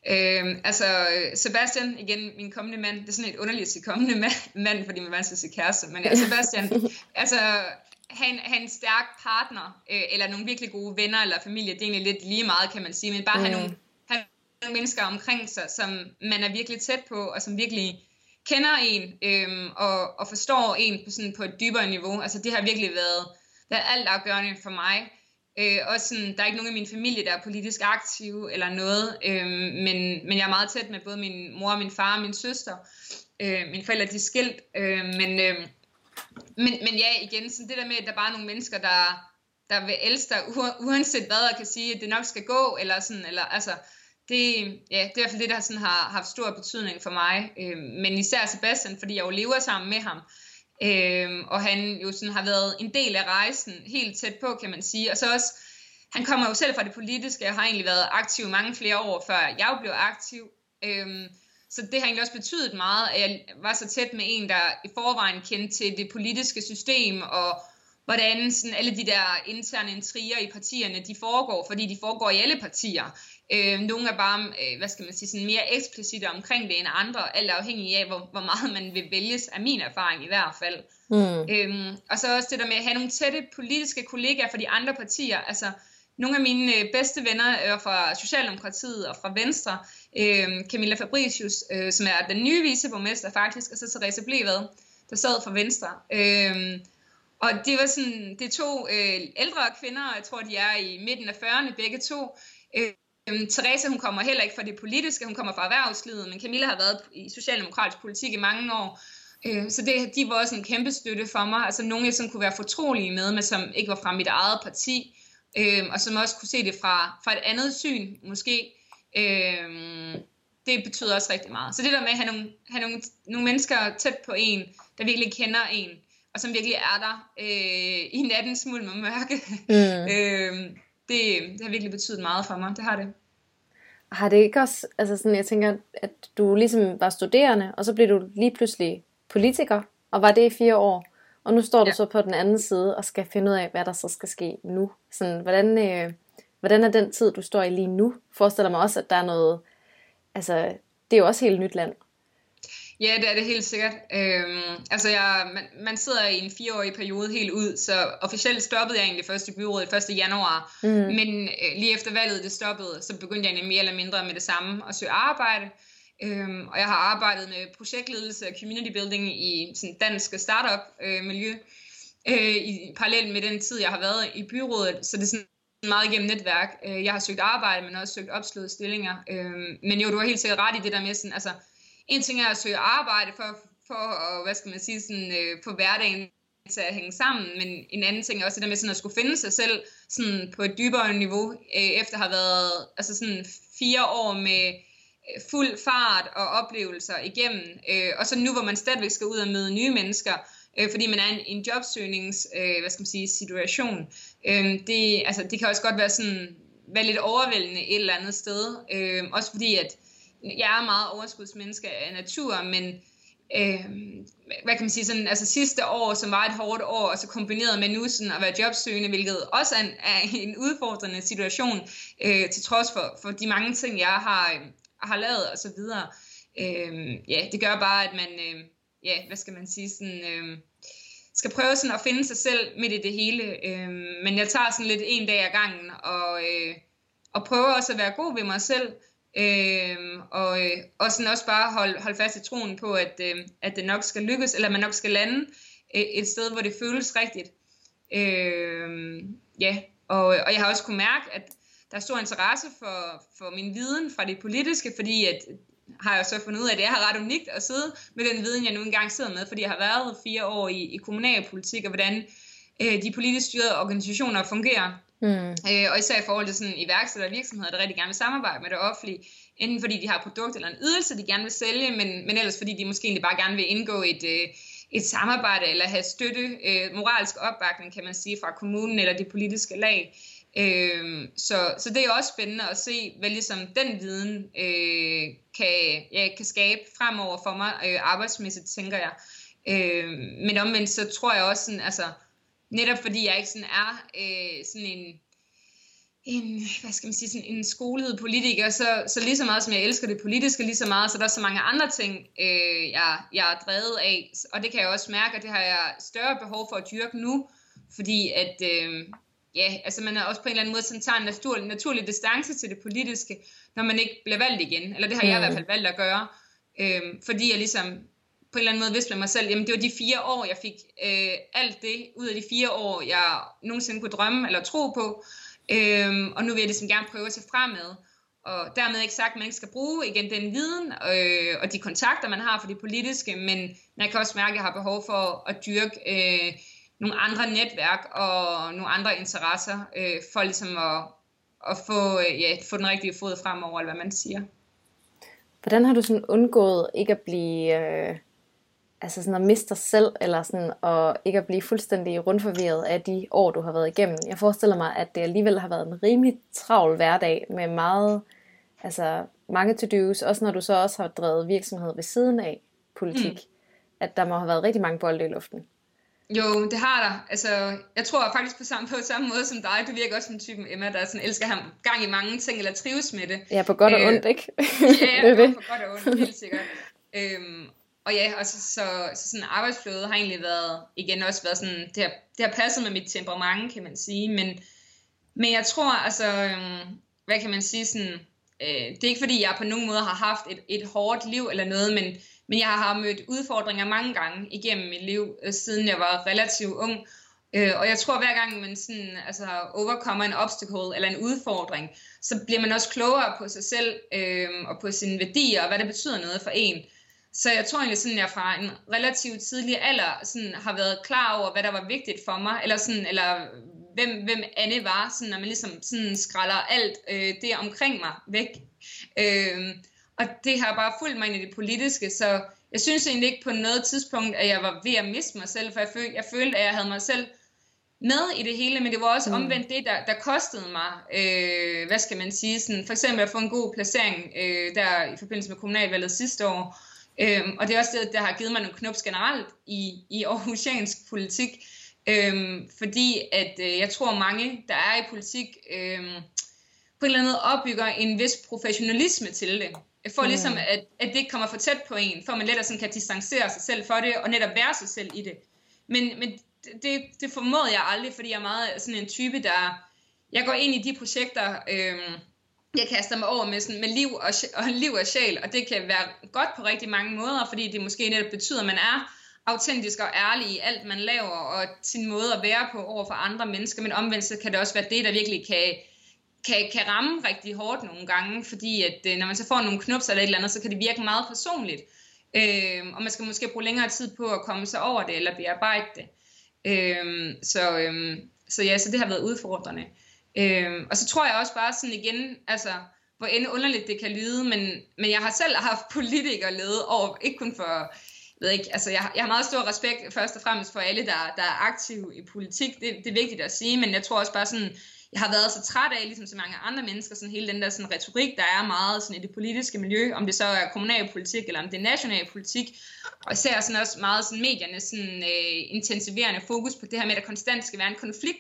Speaker 2: Øhm, altså Sebastian, igen min kommende mand, det er sådan et underligt at sige kommende mand, fordi man skal sige kæreste, men ja, Sebastian, altså han, han en stærk partner, øh, eller nogle virkelig gode venner eller familie, det er egentlig lidt lige meget, kan man sige, men bare mm. have nogle, have nogle mennesker omkring sig, som man er virkelig tæt på, og som virkelig kender en, øhm, og, og forstår en på, sådan, på et dybere niveau. Altså det har virkelig været, været alt afgørende for mig. Øh, også sådan, der er ikke nogen i min familie, der er politisk aktive eller noget, øh, men, men jeg er meget tæt med både min mor, min far og min søster. Øh, mine forældre, de er skilt, øh, men, øh, men, men ja, igen, sådan det der med, at der bare er nogle mennesker, der, der vil elske dig, uanset hvad, og kan sige, at det nok skal gå, eller sådan, eller altså, det, ja, det er i hvert fald det, der sådan har haft stor betydning for mig, øh, men især Sebastian, fordi jeg jo lever sammen med ham, Øhm, og han jo sådan har været en del af rejsen helt tæt på, kan man sige, og så også, han kommer jo selv fra det politiske, jeg har egentlig været aktiv mange flere år, før jeg jo blev aktiv, øhm, så det har egentlig også betydet meget, at jeg var så tæt med en, der i forvejen kendte til det politiske system, og hvordan sådan alle de der interne intriger i partierne, de foregår, fordi de foregår i alle partier. Øh, nogle er bare, øh, hvad skal man sige, sådan mere eksplicite omkring det end andre, alt afhængig af, hvor, hvor meget man vil vælges, af min erfaring i hvert fald. Mm. Øhm, og så også det der med at have nogle tætte politiske kollegaer fra de andre partier. Altså, nogle af mine øh, bedste venner er fra Socialdemokratiet og fra Venstre, øh, Camilla Fabricius, øh, som er den nye viceborgmester faktisk, og så Therese Blevad, der sad for Venstre. Øh, og det var sådan, det er to øh, ældre kvinder, jeg tror de er i midten af fyrrerne begge to. Øh, Therese, hun kommer heller ikke fra det politiske, hun kommer fra erhvervslivet, men Camilla har været i socialdemokratisk politik i mange år, øh, så det, de var også en kæmpe støtte for mig, altså nogle jeg sådan kunne være fortrolige med, men som ikke var fra mit eget parti, øh, og som også kunne se det fra, fra et andet syn, måske. Øh, det betyder også rigtig meget. Så det der med at have nogle, have nogle, nogle mennesker tæt på en, der virkelig kender en, og som virkelig er der øh, i nattens mulm og mørke, mm. øh, Det, det har virkelig betydet meget for mig, det har det.
Speaker 1: Har det ikke også, altså sådan, jeg tænker, at du ligesom var studerende, og så blev du lige pludselig politiker, og var det i fire år, og nu står du ja. så på den anden side, og skal finde ud af, hvad der så skal ske nu. Sådan, hvordan, øh, hvordan er den tid, du står i lige nu? Forestiller mig også, at der er noget, altså, det er jo også helt nyt land.
Speaker 2: Ja, det er det helt sikkert. Øhm, altså, jeg, man, man sidder i en fireårig periode helt ud, så officielt stoppede jeg egentlig først i byrådet første januar, mm. men øh, lige efter valget det stoppede, så begyndte jeg mere eller mindre med det samme at søge arbejde. Øhm, og jeg har arbejdet med projektledelse og community building i sådan dansk startup-miljø, øh, i parallelt med den tid, jeg har været i byrådet, så det er sådan meget igennem netværk. Jeg har søgt arbejde, men også søgt opslåede stillinger. Øhm, men jo, du har helt sikkert ret i det der med sådan, altså, en ting er at søge arbejde for, for at, hvad skal man sige, sådan, øh, få hverdagen til at hænge sammen, men en anden ting er også det der med sådan at skulle finde sig selv sådan på et dybere niveau, øh, efter at have været altså sådan fire år med fuld fart og oplevelser igennem, øh, og så nu hvor man stadigvæk skal ud og møde nye mennesker, øh, fordi man er i en jobsøgnings, øh, hvad skal man sige, situation. Øh, det, altså, det kan også godt være sådan være lidt overvældende et eller andet sted, øh, også fordi at jeg er meget overskudsmenneske af natur, men øh, hvad kan man sige, sådan, altså sidste år, som var et hårdt år, og så kombineret med nu sådan at være jobsøgende, hvilket også er en, er en udfordrende situation, øh, til trods for, for de mange ting, jeg har, øh, har lavet og så videre. Øh, ja, det gør bare, at man, øh, ja, hvad skal man sige, sådan, øh, skal prøve sådan at finde sig selv midt i det hele. Øh, men jeg tager sådan lidt en dag ad gangen, og, øh, og prøver også at være god ved mig selv, Øhm, og, øh, og sådan også bare holde hold fast i troen på, at, øh, at det nok skal lykkes, eller man nok skal lande øh, et sted, hvor det føles rigtigt. Øhm, ja, og, og jeg har også kunne mærke, at der er stor interesse for, for min viden fra det politiske, fordi at, har jeg så fundet ud af, at det er ret unikt at sidde med den viden, jeg nu engang sidder med, fordi jeg har været fire år i, i kommunalpolitik, og hvordan øh, de politisk styrede organisationer fungerer. Mm. Øh, og især i forhold til sådan iværksættere og virksomheder, der rigtig gerne vil samarbejde med det offentlige, enten fordi de har et produkt eller en ydelse, de gerne vil sælge, men, men ellers fordi de måske egentlig bare gerne vil indgå et, øh, et samarbejde eller have støtte, øh, moralsk opbakning, kan man sige, fra kommunen eller det politiske lag. Øh, så, så det er også spændende at se, hvad ligesom den viden øh, kan, ja, kan skabe fremover for mig, øh, arbejdsmæssigt, tænker jeg. Øh, men omvendt så tror jeg også sådan, altså netop fordi jeg ikke sådan er øh, sådan en, en, hvad skal man sige, sådan en skolet politiker, så, så lige så meget som jeg elsker det politiske, lige så meget, så der er så mange andre ting, øh, jeg, jeg er drevet af, og det kan jeg også mærke, at det har jeg større behov for at dyrke nu, fordi at, øh, ja, altså man er også på en eller anden måde sådan tager en naturlig, naturlig distance til det politiske, når man ikke bliver valgt igen, eller det har jeg mm. i hvert fald valgt at gøre, øh, fordi jeg ligesom på en eller anden måde vidste med mig selv, jamen det var de fire år, jeg fik øh, alt det ud af de fire år, jeg nogensinde kunne drømme eller tro på, Øhm, og nu vil jeg ligesom gerne prøve at se fremad, og dermed ikke sagt, at man ikke skal bruge igen den viden øh, og de kontakter, man har for det politiske, men jeg kan også mærke, at jeg har behov for at dyrke øh, nogle andre netværk og nogle andre interesser, øh, for ligesom at, at få, øh, ja, få den rigtige fod fremover, eller hvad man siger.
Speaker 1: Hvordan har du sådan undgået ikke at blive... Øh altså sådan at miste dig selv, eller sådan at ikke at blive fuldstændig rundforvirret af de år, du har været igennem. Jeg forestiller mig, at det alligevel har været en rimelig travl hverdag, med meget, altså mange to-dos, også når du så også har drevet virksomhed ved siden af politik, mm. at der må have været rigtig mange bolde i luften.
Speaker 2: Jo, det har der. Altså, jeg tror faktisk på samme, på samme måde som dig. Du virker også som typen Emma, der sådan elsker at have gang i mange ting, eller trives med det.
Speaker 1: Ja, på godt og ondt, ikke?
Speaker 2: Ja, det er det. På godt og ondt, helt sikkert. Øhm, Og ja, og så, så, så sådan arbejdsflåde har egentlig været, igen også været sådan, det har, det har passet med mit temperament, kan man sige, men, men jeg tror, altså, hvad kan man sige, sådan, øh, det er ikke fordi, jeg på nogen måde har haft et, et hårdt liv eller noget, men, men jeg har mødt udfordringer mange gange igennem mit liv, øh, siden jeg var relativt ung, øh, og jeg tror, hver gang man sådan, altså, overkommer en obstacle eller en udfordring, så bliver man også klogere på sig selv, øh, og på sine værdier, og hvad det betyder noget for en. Så jeg tror egentlig sådan, at jeg fra en relativt tidlig alder sådan, har været klar over, hvad der var vigtigt for mig, eller, sådan, eller hvem, hvem Anne var, sådan, når man ligesom sådan skralder alt øh, det omkring mig væk. Øh, og det har bare fulgt mig ind i det politiske, så jeg synes egentlig ikke på noget tidspunkt, at jeg var ved at miste mig selv, for jeg følte, jeg følte at jeg havde mig selv med i det hele, men det var også omvendt det, der, der kostede mig, øh, hvad skal man sige, sådan, for eksempel at få en god placering øh, der i forbindelse med kommunalvalget sidste år. Øhm, og det er også det, der har givet mig nogle knups generelt i, i aarhusiansk politik, øhm, fordi at øh, jeg tror mange, der er i politik, øhm, på en eller anden måde opbygger en vis professionalisme til det, for mm. ligesom at, at det ikke kommer for tæt på en, for man lettere sådan kan distancere sig selv for det, og netop være sig selv i det. Men, men det, det formåede jeg aldrig, fordi jeg er meget sådan en type, der, jeg går ind i de projekter, øhm, jeg kaster mig over med, sådan, med liv, og, og liv og sjæl, og det kan være godt på rigtig mange måder, fordi det måske netop betyder, at man er autentisk og ærlig i alt, man laver, og sin måde at være på over for andre mennesker, men omvendt så kan det også være det, der virkelig kan, kan, kan ramme rigtig hårdt nogle gange, fordi at når man så får nogle knups eller et eller andet, så kan det virke meget personligt, øh, og man skal måske bruge længere tid på at komme sig over det, eller bearbejde det. Øh, så, øh, så ja, så det har været udfordrende. Øhm, og så tror jeg også bare sådan igen, altså hvor end underligt det kan lyde, men, men jeg har selv haft politikerlede over, ikke kun for, jeg ved ikke, altså jeg, jeg har meget stor respekt først og fremmest for alle, der, der er aktive i politik, det, det er vigtigt at sige, men jeg tror også bare sådan, jeg har været så træt af, ligesom så mange andre mennesker, sådan hele den der sådan retorik, der er meget sådan i det politiske miljø, om det så er kommunalpolitik, eller om det er nationalpolitik, og især sådan også meget sådan medierne sådan øh, intensiverende fokus på det her med, at der konstant skal være en konflikt,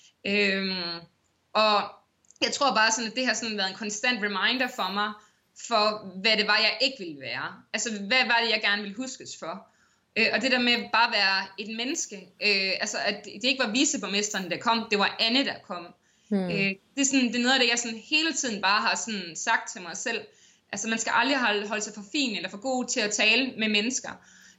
Speaker 2: øhm, og jeg tror bare sådan, at det har sådan været en konstant reminder for mig, for hvad det var, jeg ikke ville være. Altså, hvad var det, jeg gerne ville huskes for? Øh, og det der med bare at være et menneske, øh, altså at det ikke var viceborgmesteren, der kom, det var Anne, der kom. Hmm. Øh, det, er sådan, det er noget af det, jeg sådan hele tiden bare har sådan sagt til mig selv. Altså, man skal aldrig holde, holde sig for fin eller for god til at tale med mennesker.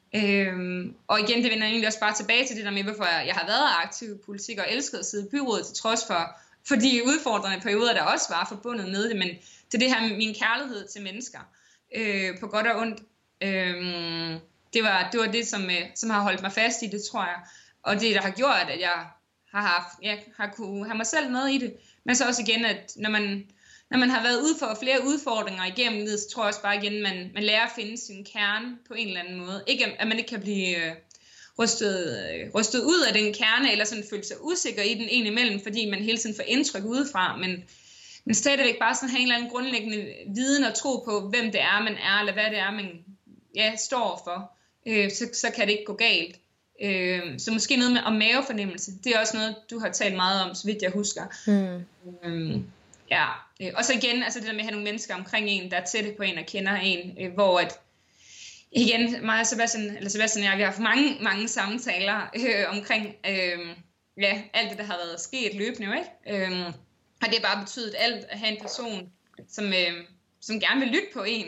Speaker 2: Øh, og igen, det vender egentlig også bare tilbage til det der med, hvorfor jeg har været aktiv i politik og elsket at sidde i byrådet, til trods for for de udfordrende perioder, der også var forbundet med det, men til det her med min kærlighed til mennesker, øh, på godt og ondt, øh, det, var, det var det, som, øh, som har holdt mig fast i det, tror jeg, og det, der har gjort, at jeg har haft, jeg har kunne have mig selv med i det, men så også igen, at når man, når man har været ude for flere udfordringer igennem det, så tror jeg også bare igen, man, man lærer at finde sin kerne på en eller anden måde, ikke at man ikke kan blive øh, Rystet, rystet ud af den kerne, eller sådan føle sig usikker i den ene imellem, fordi man hele tiden får indtryk udefra, men, men stadigvæk bare sådan have en eller anden grundlæggende viden og tro på, hvem det er, man er, eller hvad det er, man ja, står for, øh, så, så kan det ikke gå galt. Øh, så måske noget med om mavefornemmelse. Det er også noget, du har talt meget om, så vidt jeg husker. Mm. Øh, ja. Og så igen, altså det der med at have nogle mennesker omkring en, der er tætte på en og kender en, øh, hvor at igen, mig og Sebastian, eller Sebastian og jeg, vi har haft mange, mange samtaler øh, omkring øh, ja, alt det, der har været sket løbende, ikke? Øh, og det har bare betydet alt at have en person, som, øh, som gerne vil lytte på en.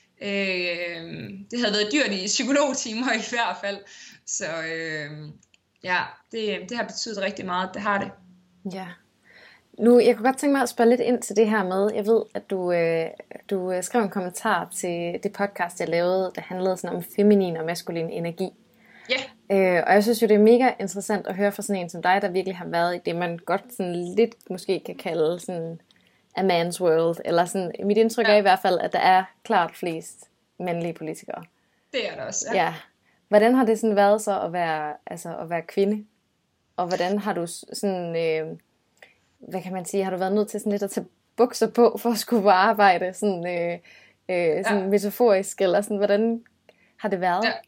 Speaker 2: Øh, det havde været dyrt i psykologtimer i hvert fald. Så øh, ja, det, det har betydet rigtig meget, det har det.
Speaker 1: Ja. Nu, jeg kunne godt tænke mig at spørge lidt ind til det her med, jeg ved, at du, øh, du skrev en kommentar til det podcast, jeg lavede, der handlede sådan om feminin og maskulin energi.
Speaker 2: Ja.
Speaker 1: Øh, og jeg synes jo, det er mega interessant at høre fra sådan en som dig, der virkelig har været i det, man godt sådan lidt måske kan kalde sådan a man's world. Eller sådan, mit indtryk ja. er i hvert fald, at der er klart flest mandlige politikere.
Speaker 2: Det er der også, ja.
Speaker 1: ja. Hvordan har det sådan været så at være, altså at være kvinde? Og hvordan har du sådan... Øh, hvad kan man sige, har du været nødt til sådan lidt at tage bukser på, for at skulle på arbejde, sådan, øh, øh, sådan ja. metaforisk, eller sådan, hvordan har det været?
Speaker 2: Ja.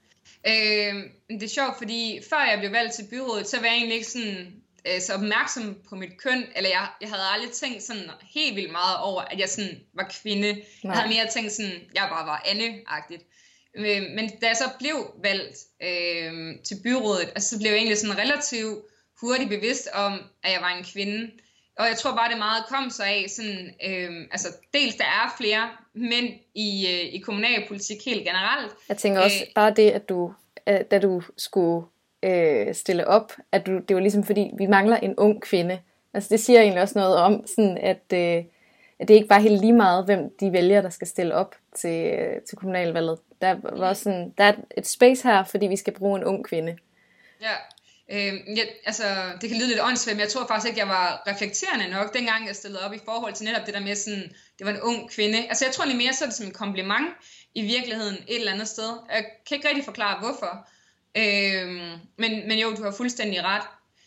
Speaker 2: Øh, det er sjovt, fordi før jeg blev valgt til byrådet, så var jeg egentlig ikke sådan, øh, så opmærksom på mit køn, eller jeg, jeg havde aldrig tænkt sådan helt vildt meget over, at jeg sådan var kvinde. Nej. Jeg havde mere tænkt sådan, jeg bare var Anne-agtigt. Øh, men da jeg så blev valgt øh, til byrådet, altså, så blev jeg egentlig sådan relativt hurtigt bevidst om, at jeg var en kvinde. Og jeg tror bare, det meget kom så af, sådan, øh, altså dels der er flere mænd i, øh, i kommunalpolitik helt generelt.
Speaker 1: Jeg tænker også, Æh, bare det, at du, da du skulle øh, stille op, at du, det var ligesom fordi, vi mangler en ung kvinde. Altså det siger egentlig også noget om, sådan, at, øh, at det ikke bare helt lige meget, hvem de vælger, der skal stille op til, øh, til kommunalvalget. Der var sådan, der er et space her, fordi vi skal bruge en ung kvinde.
Speaker 2: Ja. Øh, ja, altså, det kan lyde lidt åndssvagt, men jeg tror faktisk ikke, jeg var reflekterende nok, dengang jeg stillede op i forhold til netop det der med sådan, det var en ung kvinde. Altså jeg tror lige mere så det som en kompliment i virkeligheden et eller andet sted. Jeg kan ikke rigtig forklare hvorfor, øh, men, men jo, du har fuldstændig ret.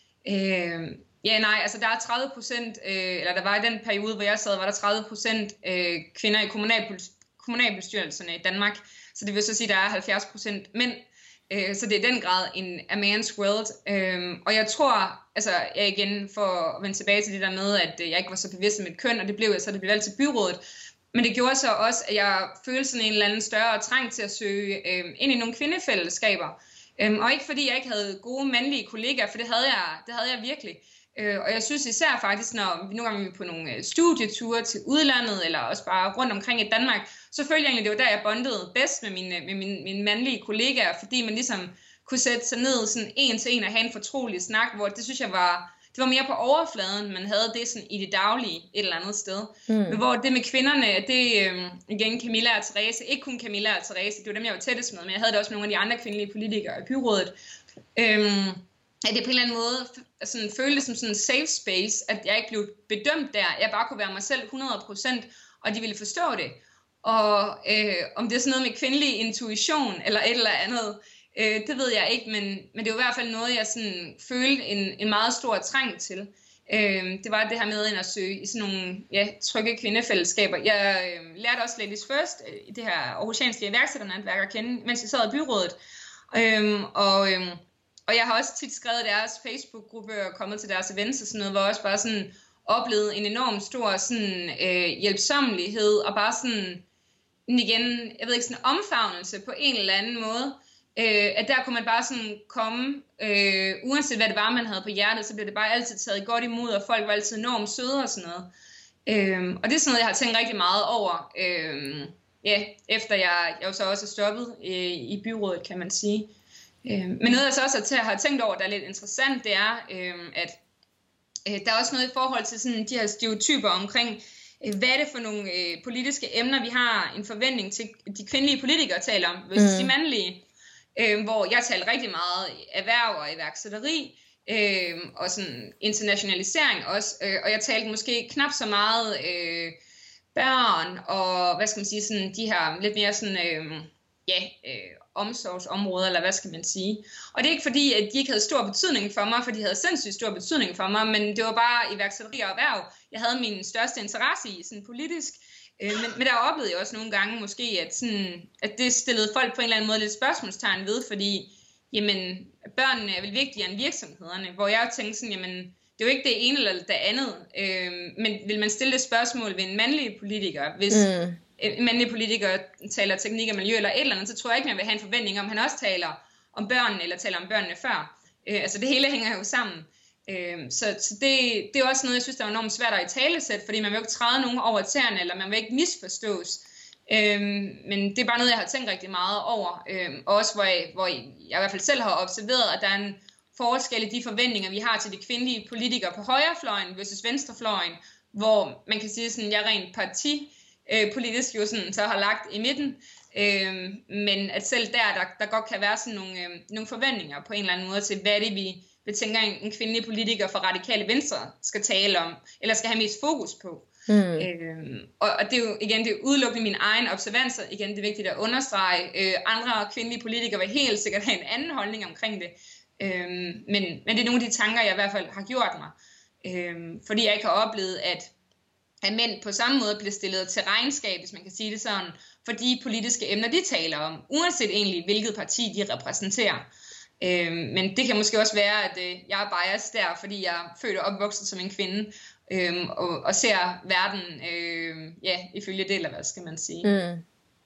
Speaker 2: Øh, ja, nej, altså der er tredive procent, øh, eller der var i den periode, hvor jeg sad, var der tredive procent øh, kvinder i kommunalbestyrelserne i Danmark, så det vil så sige, at der er halvfjerds procent mænd. Så det er i den grad en a man's world. Og jeg tror, altså jeg igen for at vende tilbage til det der med, at jeg ikke var så bevidst om mit køn, og det blev jeg så, det blev valgt til byrådet. Men det gjorde så også, at jeg følte sådan en eller anden større trang til at søge ind i nogle kvindefællesskaber. Og ikke fordi jeg ikke havde gode mandlige kollegaer, for det havde jeg, det havde jeg virkelig. Og jeg synes især faktisk, når vi nogle gange er på nogle studieture til udlandet, eller også bare rundt omkring i Danmark, så følte jeg egentlig, det var der, jeg bondede bedst med mine, med mine, mine mandlige kollegaer, fordi man ligesom kunne sætte sig ned sådan en til en og have en fortrolig snak, hvor det synes jeg var, det var mere på overfladen, man havde det sådan i det daglige et eller andet sted. Mm. Men hvor det med kvinderne, det øh, igen Camilla og Therese, ikke kun Camilla og Therese, det var dem, jeg var tættest med, men jeg havde det også med nogle af de andre kvindelige politikere i byrådet. Øhm, at det på en eller anden måde sådan, føltes som sådan en safe space, at jeg ikke blev bedømt der, jeg bare kunne være mig selv hundrede procent, og de ville forstå det. Og øh, om det er sådan noget med kvindelig intuition, eller et eller andet, øh, det ved jeg ikke, men, men det var i hvert fald noget, jeg sådan følte en, en meget stor trang til. Øh, det var det her med at søge i sådan nogle ja, trygge kvindefællesskaber. Jeg øh, lærte også Ladies First, øh, i det her aarhusianske iværksætternetværk at kende, mens jeg sad i byrådet. Øh, og... Øh, Og jeg har også tit skrevet deres Facebook-gruppe og kommet til deres events og sådan noget, hvor jeg også bare sådan oplevede en enorm stor sådan, øh, hjælpsommelighed og bare sådan, igen, jeg ved ikke, sådan en omfavnelse på en eller anden måde. Øh, at der kunne man bare sådan komme, øh, uanset hvad det var, man havde på hjertet, så blev det bare altid taget godt imod, og folk var altid enormt søde og sådan noget. Øh, og det er sådan noget, jeg har tænkt rigtig meget over, øh, ja, efter jeg, jeg jo så også er stoppet øh, i byrådet, kan man sige. Men noget, jeg så også har tænkt over, der er lidt interessant, det er, at der er også noget i forhold til sådan de her stereotyper omkring, hvad er det for nogle politiske emner, vi har en forventning til, de kvindelige politikere taler om, versus mm. de mandlige, hvor jeg taler rigtig meget erhverv og iværksætteri, og sådan internationalisering også, og jeg talte måske knap så meget børn, og hvad skal man sige, sådan de her lidt mere sådan, ja, omsorgsområder, eller hvad skal man sige. Og det er ikke fordi, at de ikke havde stor betydning for mig, for de havde sindssygt stor betydning for mig, men det var bare iværksætteri og erhverv, jeg havde min største interesse i, sådan politisk. Øh, men, men der oplevede jeg også nogle gange måske, at, sådan, at det stillede folk på en eller anden måde lidt spørgsmålstegn ved, fordi jamen, børnene er vel vigtigere end virksomhederne, hvor jeg tænkte sådan, jamen, det er jo ikke det ene eller det andet, øh, men vil man stille det spørgsmål ved en mandlig politiker, hvis mm. en mandlig politiker taler teknik og miljø eller et eller andet, så tror jeg ikke, man vil have en forventning om, han også taler om børnene, eller taler om børnene før. Øh, altså det hele hænger jo sammen. Øh, så så det, det er også noget, jeg synes, der er enormt svært at italesætte, fordi man vil jo ikke træde nogen over tæerne, eller man vil ikke misforstås. Øhm, men det er bare noget, jeg har tænkt rigtig meget over, øhm, og også hvor jeg, hvor jeg i hvert fald selv har observeret, at der er en forskel i de forventninger, vi har til de kvindelige politikere på højrefløjen versus venstrefløjen, hvor man kan sige, sådan, jeg rent partipolitisk øh, jo sådan, så har lagt i midten, øhm, men at selv der, der, der godt kan være sådan nogle, øh, nogle forventninger på en eller anden måde til, hvad er det, vi, vi tænker, en, en kvindelig politiker fra radikale venstre skal tale om, eller skal have mest fokus på. Mm. Øhm, og, og det er jo igen, det er udelukkende mine egne observanser. Igen, det er vigtigt at understrege. Øh, andre kvindelige politikere vil helt sikkert have en anden holdning omkring det. Øhm, men, men det er nogle af de tanker, jeg i hvert fald har gjort mig. Øhm, fordi jeg ikke har oplevet, at, at mænd på samme måde bliver stillet til regnskab, hvis man kan sige det sådan, for de politiske emner, de taler om, uanset egentlig, hvilket parti de repræsenterer. Øhm, men det kan måske også være, at øh, jeg er biased der, fordi jeg er født og opvokset som en kvinde, Øhm, og, og ser verden øh, ja, ifølge det, eller hvad skal man sige. Mm.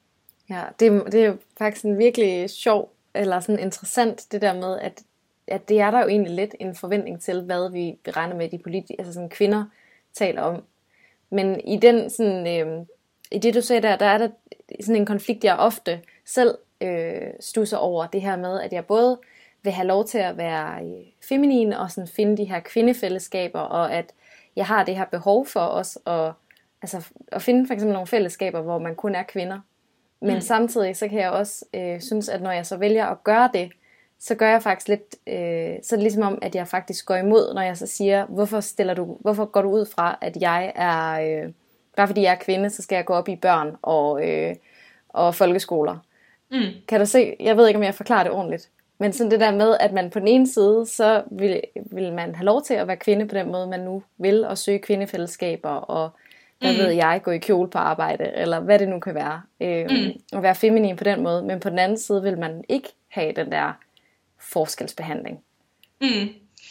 Speaker 1: Ja, det, det er jo faktisk en virkelig sjov, eller sådan interessant, det der med, at, at det er der jo egentlig lidt en forventning til, hvad vi regner med, de politi- altså sådan kvinder taler om. Men i den sådan, øh, i det du sagde der, der er der sådan en konflikt, jeg ofte selv øh, stusser over, det her med, at jeg både vil have lov til at være øh, feminin, og sådan finde de her kvindefællesskaber, og at jeg har det her behov for os at, altså, at finde for eksempel nogle fællesskaber, hvor man kun er kvinder. Men mm. samtidig så kan jeg også øh, synes, at når jeg så vælger at gøre det, så gør jeg faktisk lidt, øh, så er det ligesom om, at jeg faktisk går imod, når jeg så siger, hvorfor, stiller du, hvorfor går du ud fra, at jeg er, øh, bare fordi jeg er kvinde, så skal jeg gå op i børn og, øh, og folkeskoler. Mm. Kan du se, jeg ved ikke, om jeg forklarer det ordentligt. Men sådan det der med, at man på den ene side, så vil, vil man have lov til at være kvinde på den måde, man nu vil, og søge kvindefællesskaber, og hvad mm. ved jeg, gå i kjole på arbejde, eller hvad det nu kan være. Øh, mm. Og være feminin på den måde. Men på den anden side vil man ikke have den der forskelsbehandling.
Speaker 2: Mm.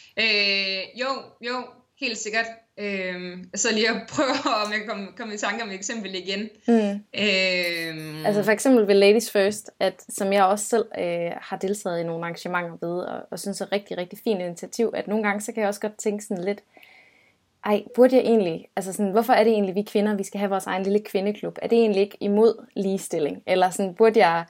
Speaker 2: Øh, jo, jo, helt sikkert. Øh, så lige at prøve, om jeg kan komme, komme i tanke om et eksempel igen. Mm.
Speaker 1: Øh, altså for eksempel ved Ladies First, at, som jeg også selv øh, har deltaget i nogle arrangementer ved, og, og synes er rigtig, rigtig fint initiativ, at nogle gange så kan jeg også godt tænke sådan lidt, ej, burde jeg egentlig, altså sådan, hvorfor er det egentlig vi kvinder, vi skal have vores egen lille kvindeklub? Er det egentlig ikke imod ligestilling? Eller sådan, burde jeg,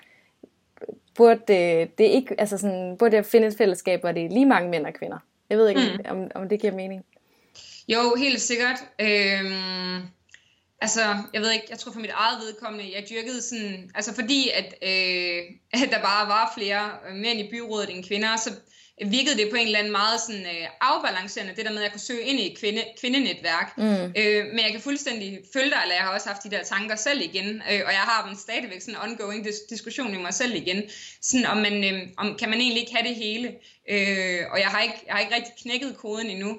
Speaker 1: burde det, det ikke, altså sådan, burde jeg finde et fællesskab, hvor det er lige mange mænd og kvinder? Jeg ved ikke, mm. om, om det giver mening.
Speaker 2: Jo, helt sikkert. Øhm, altså, jeg ved ikke, jeg tror for mit eget vedkommende, jeg dyrkede sådan, altså fordi at, øh, at der bare var flere mænd i byrådet end kvinder, så virkede det på en eller anden meget sådan øh, afbalancerende, det der med, at jeg kunne søge ind i et kvinde, kvindenetværk. Mm. Øh, men jeg kan fuldstændig følge dig, eller jeg har også haft de der tanker selv igen, øh, og jeg har dem stadigvæk sådan en ongoing dis- diskussion i mig selv igen, sådan om, man, øh, om kan man egentlig ikke have det hele, øh, og jeg har, ikke, jeg har ikke rigtig knækket koden endnu.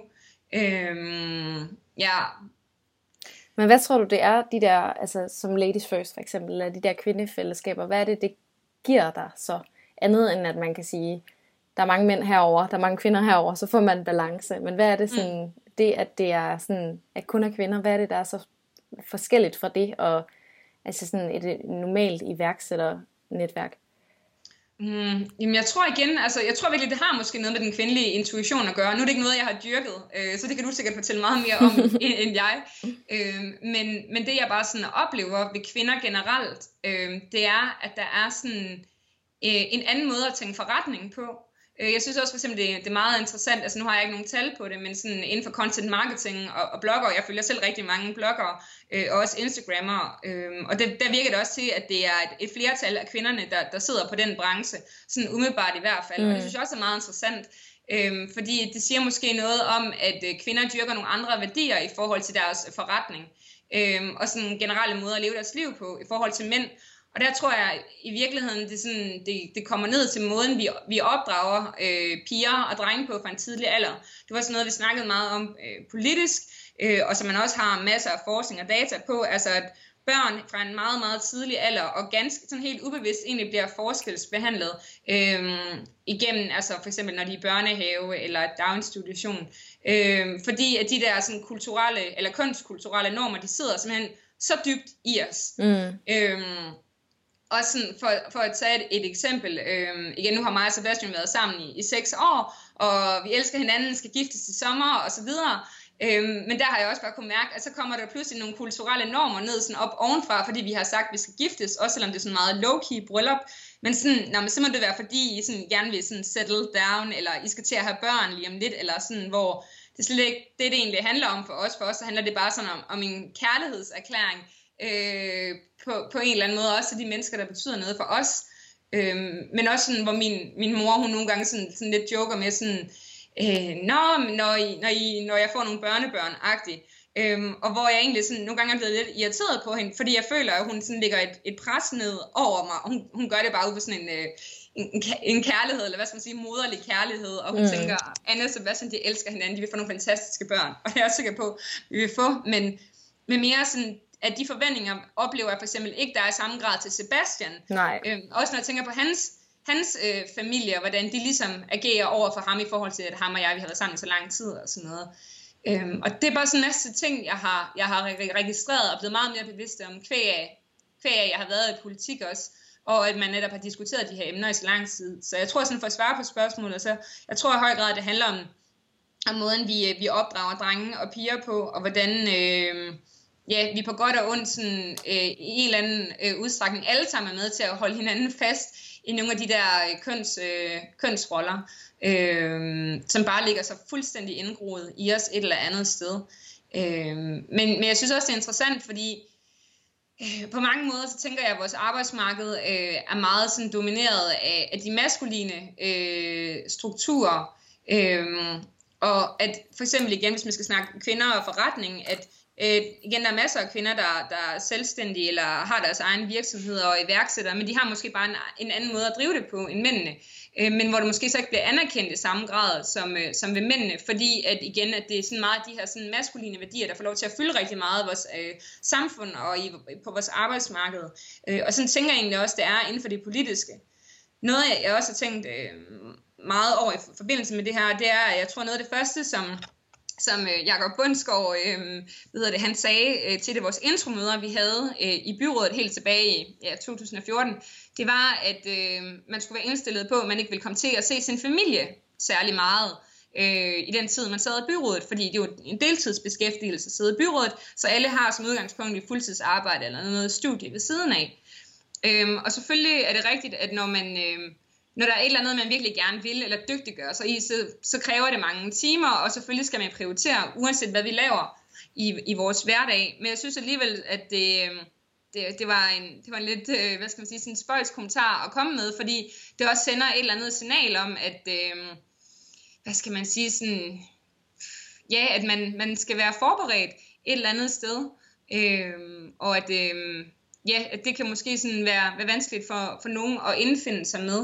Speaker 2: Øhm, ja.
Speaker 1: Men hvad tror du det er, de der, altså som Ladies First for eksempel, eller de der kvindefællesskaber, hvad er det, det giver dig så? Andet end at man kan sige, der er mange mænd herover, der er mange kvinder herover, så får man balance. Men hvad er det sådan, mm. det at det er sådan, at kun er kvinder, hvad er det, der er så forskelligt fra det, og altså sådan et normalt iværksætternetværk?
Speaker 2: Mm, jamen jeg tror igen, altså jeg tror virkelig, det har måske noget med den kvindelige intuition at gøre. Nu er det ikke noget, jeg har dyrket, øh, så det kan du sikkert fortælle meget mere om end, end jeg. Øh, men, men det jeg bare sådan oplever ved kvinder generelt, øh, det er, at der er sådan øh, en anden måde at tænke forretning på. Jeg synes også for eksempel, det, det er meget interessant, altså nu har jeg ikke nogen tal på det, men sådan inden for content marketing og, og blogger, jeg følger selv rigtig mange bloggere, øh, og også instagrammere, øh, og det, der virker det også til, at det er et, et flertal af kvinderne, der, der sidder på den branche, sådan umiddelbart i hvert fald, mm. og det synes jeg også er meget interessant, øh, fordi det siger måske noget om, at kvinder dyrker nogle andre værdier i forhold til deres forretning, øh, og sådan generelle måder at leve deres liv på i forhold til mænd. Og der tror jeg i virkeligheden, det, sådan, det, det kommer ned til måden, vi, vi opdrager øh, piger og drenge på fra en tidlig alder. Det var sådan noget, vi snakkede meget om øh, politisk, øh, og som man også har masser af forskning og data på, altså at børn fra en meget, meget tidlig alder, og ganske sådan helt ubevidst egentlig bliver forskelsbehandlet øhm, igennem, altså for eksempel når de er i børnehave eller daginstitution, øhm, fordi at de der sådan kulturelle, eller kønskulturelle normer, de sidder simpelthen så dybt i os. Mm. Øhm, og sådan for, for at tage et, et eksempel, øhm, igen, nu har mig og Sebastian været sammen i, i seks år, og vi elsker hinanden, skal giftes i sommer, og så videre. Øhm, men der har jeg også bare kunnet mærke, at så kommer der pludselig nogle kulturelle normer ned sådan op ovenfra, fordi vi har sagt, at vi skal giftes, også selvom det er sådan meget low-key bryllup. Men sådan, nå, men så må det være, fordi I sådan gerne vil sådan settle down, eller I skal til at have børn lige om lidt, eller sådan, hvor det slet ikke det, det egentlig handler om for os. For os så handler det bare sådan om, om en kærlighedserklæring øh, på, på en eller anden måde, også til de mennesker, der betyder noget for os. Øhm, men også sådan, hvor min, min mor, hun nogle gange sådan, sådan lidt joker med sådan, Øh, Nå, når, I, når, I, når jeg får nogle børnebørn-agtigt. Øhm, og hvor jeg egentlig sådan, nogle gange er blevet lidt irriteret på hende, fordi jeg føler, at hun sådan lægger et, et pres ned over mig. Hun, hun gør det bare ud på sådan en, øh, en, en kærlighed, eller hvad skal man sige, moderlig kærlighed. Og hun mm. tænker, Anna og Sebastian, de elsker hinanden, de vil få nogle fantastiske børn. Og jeg er sikker på, vi vil få. Men med mere sådan, at de forventninger oplever jeg for eksempel ikke, der er i samme grad til Sebastian.
Speaker 1: Nej.
Speaker 2: Øhm, også når jeg tænker på hans hans øh, familie, og hvordan de ligesom agerer over for ham i forhold til, at ham og jeg, vi har været sammen så lang tid og sådan noget. Øhm, og det er bare sådan en masse ting, jeg har, jeg har registreret og blevet meget mere bevidst om kvæg af, kvæg af, jeg har været i politik også, og at man netop har diskuteret de her emner i så lang tid. Så jeg tror sådan, for at svare på spørgsmålet, så jeg tror i høj grad, det handler om, om måden, vi, vi opdrager drenge og piger på, og hvordan øh, ja, vi på godt og ondt sådan, øh, i en eller anden øh, udstrækning alle sammen er med til at holde hinanden fast i nogle af de der køns, øh, kønsroller, øh, som bare ligger så fuldstændig indgroet i os et eller andet sted. Øh, men, men jeg synes også, det er interessant, fordi øh, på mange måder, så tænker jeg, at vores arbejdsmarked øh, er meget sådan domineret af, af de maskuline øh, strukturer. Øh, og at for eksempel igen, hvis man skal snakke kvinder og forretning, at Øh, igen, der er masser af kvinder, der, der er selvstændige eller har deres egen virksomheder og iværksættere, men de har måske bare en, en anden måde at drive det på end mændene. Øh, men hvor det måske så ikke bliver anerkendt i samme grad som, øh, som ved mændene, fordi at igen, at det er sådan meget de her sådan maskuline værdier, der får lov til at fylde rigtig meget af vores øh, samfund og i, på vores arbejdsmarked. Øh, og sådan tænker jeg egentlig også, det er inden for det politiske. Noget, jeg også har tænkt øh, meget over i forbindelse med det her, det er, jeg tror noget af det første, som... som øh, Jakob Bundsgaard, øh, hvad hedder det, han sagde øh, til det vores intromøder, vi havde øh, i byrådet helt tilbage i ja, to tusind og fjorten, det var, at øh, man skulle være indstillet på, at man ikke ville komme til at se sin familie særlig meget øh, i den tid, man sad i byrådet, fordi det er jo en deltidsbeskæftigelse at sidde i byrådet, så alle har som udgangspunkt et fuldtidsarbejde eller noget studie ved siden af. Øh, og selvfølgelig er det rigtigt, at når man... Øh, Når der er et eller andet, man virkelig gerne vil, eller dygtiggør sig i, så, så kræver det mange timer, og selvfølgelig skal man prioritere, uanset hvad vi laver i, i vores hverdag. Men jeg synes alligevel, at det, det, det, var, en, det var en lidt, hvad skal man sige, sådan en spøjs kommentar at komme med, fordi det også sender et eller andet signal om, at, hvad skal man sige, sådan, ja, at man, man skal være forberedt et eller andet sted, og at... Ja, at det kan måske sådan være, være vanskeligt for, for nogen at indfinde sig med.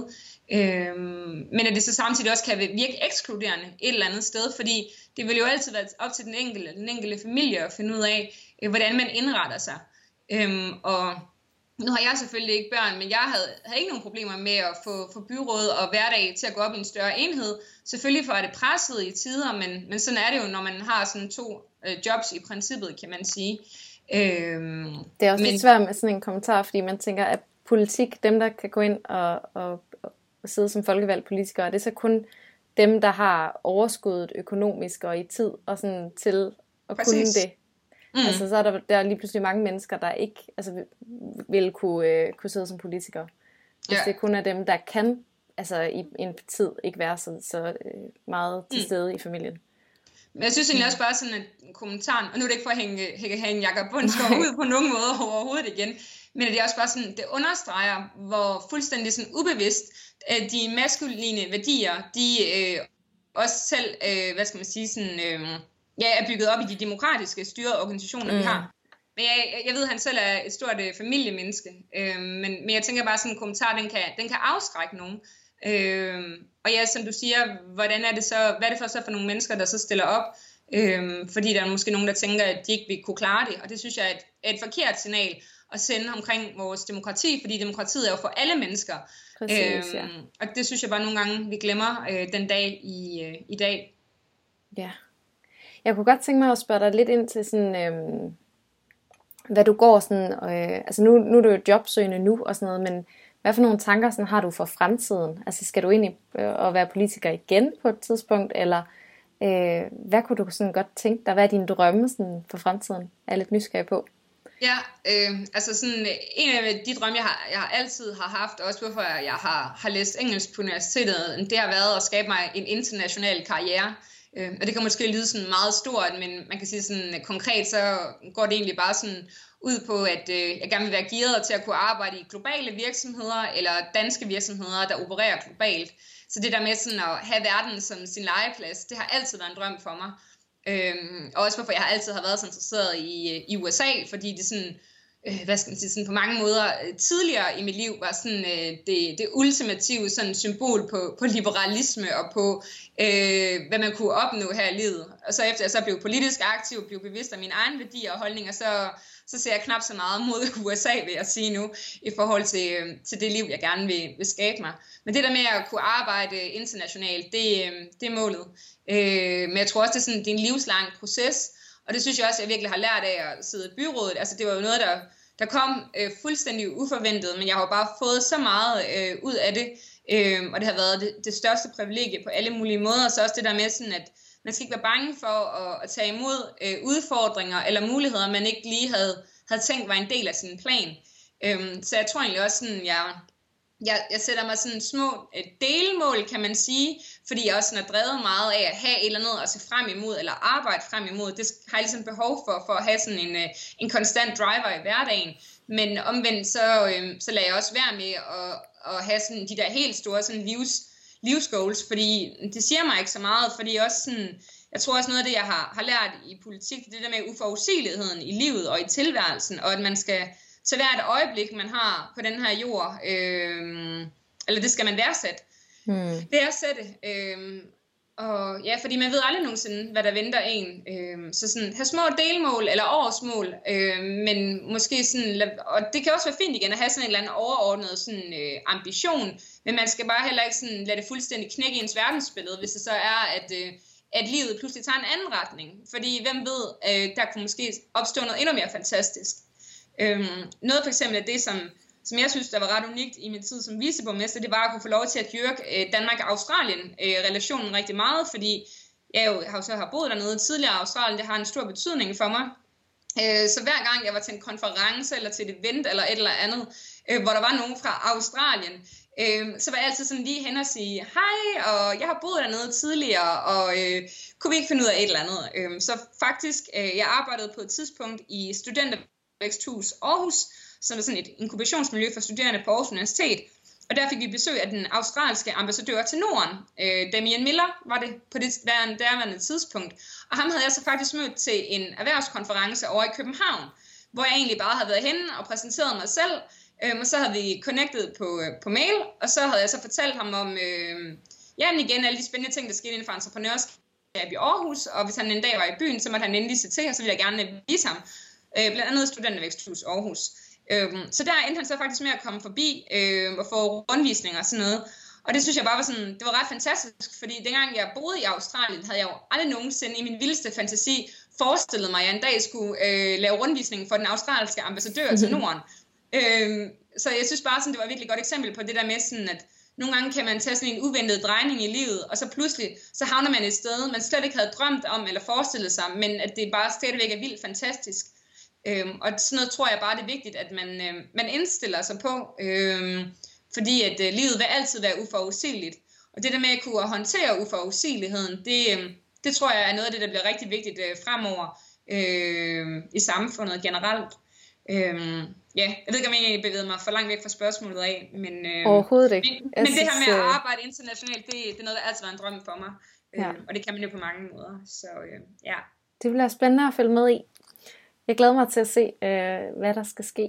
Speaker 2: Øhm, men at det så samtidig også kan virke ekskluderende et eller andet sted, fordi det vil jo altid være op til den enkelte, den enkelte familie at finde ud af, øh, hvordan man indretter sig. Øhm, og nu har jeg selvfølgelig ikke børn, men jeg havde, havde ikke nogen problemer med at få, få byrådet og hverdag til at gå op i en større enhed. Selvfølgelig for at det presset i tider, men, men sådan er det jo, når man har sådan to øh, jobs i princippet, kan man sige. Øhm,
Speaker 1: det er også
Speaker 2: men,
Speaker 1: lidt svært med sådan en kommentar, fordi man tænker, at politik, dem der kan gå ind og, og, og sidde som folkevalgt politikere, det er så kun dem, der har overskuddet økonomisk og i tid og sådan til at præcis. Kunne det. Mm. Altså så er der, der er lige pludselig mange mennesker, der ikke altså, vil, vil kunne, øh, kunne sidde som politikere. Hvis ja. Det kun er dem, der kan altså, i en tid ikke være så, så øh, meget til stede mm. i familien.
Speaker 2: Men jeg synes egentlig også bare sådan en kommentar, og nu er det ikke for at hænge, hænge, hænge Jakob Bundsgaard ud på nogen måde overhovedet igen, men det er også bare sådan, det understreger, hvor fuldstændig sådan ubevidst at de maskuline værdier, de øh, også selv, øh, hvad skal man sige, sådan, øh, ja, er bygget op i de demokratiske styrede organisationer, mm. vi har. Men jeg, jeg ved, at han selv er et stort øh, familiemenneske, øh, men, men jeg tænker bare sådan en kommentar, den kan, den kan afskrække nogen. Øh, og ja, som du siger, hvordan er det så, hvad er det for så for nogle mennesker, der så stiller op Øhm, fordi der er måske nogen, der tænker, at de ikke vil kunne klare det, og det synes jeg er et, er et forkert signal at sende omkring vores demokrati, fordi demokratiet er jo for alle mennesker.
Speaker 1: Præcis, ja.
Speaker 2: øhm, og det synes jeg bare nogle gange, vi glemmer øh, den dag i, øh, i dag.
Speaker 1: Ja. Jeg kunne godt tænke mig at spørge dig lidt ind til sådan, øhm, hvad du går sådan, øh, altså nu, nu er du jo jobsøgende nu og sådan noget, men hvad for nogle tanker sådan, har du for fremtiden? Altså skal du ind i øh, at være politiker igen på et tidspunkt, eller øh, hvad kunne du sådan godt tænke dig? Hvad er dine drømme sådan, for fremtiden? Jeg er lidt nysgerrig på.
Speaker 2: Ja, øh, altså sådan en af de drømme, jeg har, jeg har altid har haft, også hvorfor jeg har, har læst engelsk på universitetet, det har været at skabe mig en international karriere. Øh, og det kan måske lyde sådan meget stort, men man kan sige sådan konkret, så går det egentlig bare sådan ud på, at øh, jeg gerne vil være gearet til at kunne arbejde i globale virksomheder, eller danske virksomheder, der opererer globalt. Så det der med sådan at have verden som sin legeplads, det har altid været en drøm for mig. Øhm, og også hvorfor jeg altid har været så interesseret i, i U S A, fordi det sådan, øh, hvad skal man sige, sådan på mange måder tidligere i mit liv var sådan øh, det, det ultimative sådan symbol på, på liberalisme og på øh, hvad man kunne opnå her i livet. Og så efter jeg så blev politisk aktiv, blev bevidst af mine egne værdier og holdninger, så, så ser jeg knap så meget mod U S A, vil jeg sige nu, i forhold til, øh, til det liv, jeg gerne vil, vil skabe mig. Men det der med at kunne arbejde internationalt, det, øh, det er målet. Øh, men jeg tror også, det er, sådan, det er en livslang proces, og det synes jeg også, jeg virkelig har lært af at sidde i byrådet. Altså det var jo noget, der, der kom øh, fuldstændig uforventet, men jeg har jo bare fået så meget øh, ud af det, øh, og det har været det, det største privilegie på alle mulige måder. Så også det der med sådan, at man skal ikke være bange for at, at tage imod øh, udfordringer eller muligheder, man ikke lige havde, havde tænkt var en del af sin plan. Øh, så jeg tror egentlig også sådan, jeg... Jeg, jeg sætter mig sådan små øh, delmål, kan man sige, fordi jeg også sådan er drevet meget af at have et eller andet at se frem imod, eller arbejde frem imod. Det har jeg ligesom behov for, for at have sådan en, øh, en konstant driver i hverdagen. Men omvendt, så, øh, så lader jeg også være med at, at have sådan de der helt store sådan livs, livsgoals, fordi det siger mig ikke så meget, fordi også sådan, jeg tror også noget af det, jeg har, har lært i politik, det der med uforudsigeligheden i livet og i tilværelsen, og at man skal... Så hvert øjeblik, man har på den her jord, øh, eller det skal man værdsætte. Hmm. Det er at sætte. Øh, og ja, fordi man ved aldrig nogensinde, hvad der venter en. Øh, så sådan, have små delmål eller årsmål, øh, men måske sådan, og det kan også være fint igen at have sådan en eller anden overordnet sådan, øh, ambition, men man skal bare heller ikke sådan, lade det fuldstændig knække i ens verdensbillede, hvis det så er, at... Øh, at livet pludselig tager en anden retning. Fordi hvem ved, øh, der kunne måske opstå noget endnu mere fantastisk. Øhm, noget for eksempel af det, som, som jeg synes, der var ret unikt i min tid som viceborgmester, det var at kunne få lov til at dyrke øh, Danmark og Australien øh, relationen rigtig meget, fordi jeg jo har, så har boet dernede tidligere i Australien, det har en stor betydning for mig. Øh, så hver gang jeg var til en konference eller til et event eller et eller andet, øh, hvor der var nogen fra Australien, øh, så var jeg altid sådan lige hen og sige, hej, og jeg har boet dernede tidligere, og øh, kunne vi ikke finde ud af et eller andet. Øh, så faktisk, øh, jeg arbejdede på et tidspunkt i studenter Væksthus Aarhus, som er sådan et inkubationsmiljø for studerende på Aarhus Universitet. Og der fik vi besøg af den australske ambassadør til Norden, øh, Damien Miller, var det på det derværende tidspunkt. Og ham havde jeg så faktisk mødt til en erhvervskonference over i København, hvor jeg egentlig bare havde været henne og præsenteret mig selv. Øh, og så havde vi connectet på, øh, på mail, og så havde jeg så fortalt ham om, øh, ja, igen, alle de spændende ting, der skete inden for entreprenørskab i Aarhus. Og hvis han en dag var i byen, så måtte han endelig se til, og så ville jeg gerne vise ham. Øh, blandt andet Studentervæksthus Aarhus. Øh, så der endte han så faktisk med at komme forbi øh, og få rundvisninger og sådan noget. Og det synes jeg bare var sådan, det var ret fantastisk, fordi dengang jeg boede i Australien, havde jeg jo aldrig nogensinde i min vildeste fantasi forestillet mig, at jeg en dag skulle øh, lave rundvisning for den australske ambassadør mm-hmm. til Norden. Øh, så jeg synes bare, sådan, det var et virkelig godt eksempel på det der med sådan, at nogle gange kan man tage sådan en uventet drejning i livet, og så pludselig så havner man et sted, man slet ikke havde drømt om eller forestillet sig, men at det bare stadigvæk er vildt fantastisk. Øhm, og sådan noget tror jeg bare, det er vigtigt, at man, øh, man indstiller sig på, øh, fordi at øh, livet vil altid være uforudsigeligt. Og det der med at kunne håndtere uforudsigeligheden, det, øh, det tror jeg er noget af det, der bliver rigtig vigtigt øh, fremover øh, i samfundet generelt. Øh, ja, jeg ved ikke, om jeg egentlig bevægede mig for langt væk fra spørgsmålet af, men, øh,
Speaker 1: overhovedet ikke.
Speaker 2: Men, men det her med at arbejde internationalt, det, det er noget, der altid var en drøm for mig. Øh, ja. Og det kan man jo på mange måder. Så øh, ja.
Speaker 1: Det bliver spændende at følge med i. Jeg glæder mig til at se, øh, hvad der skal ske.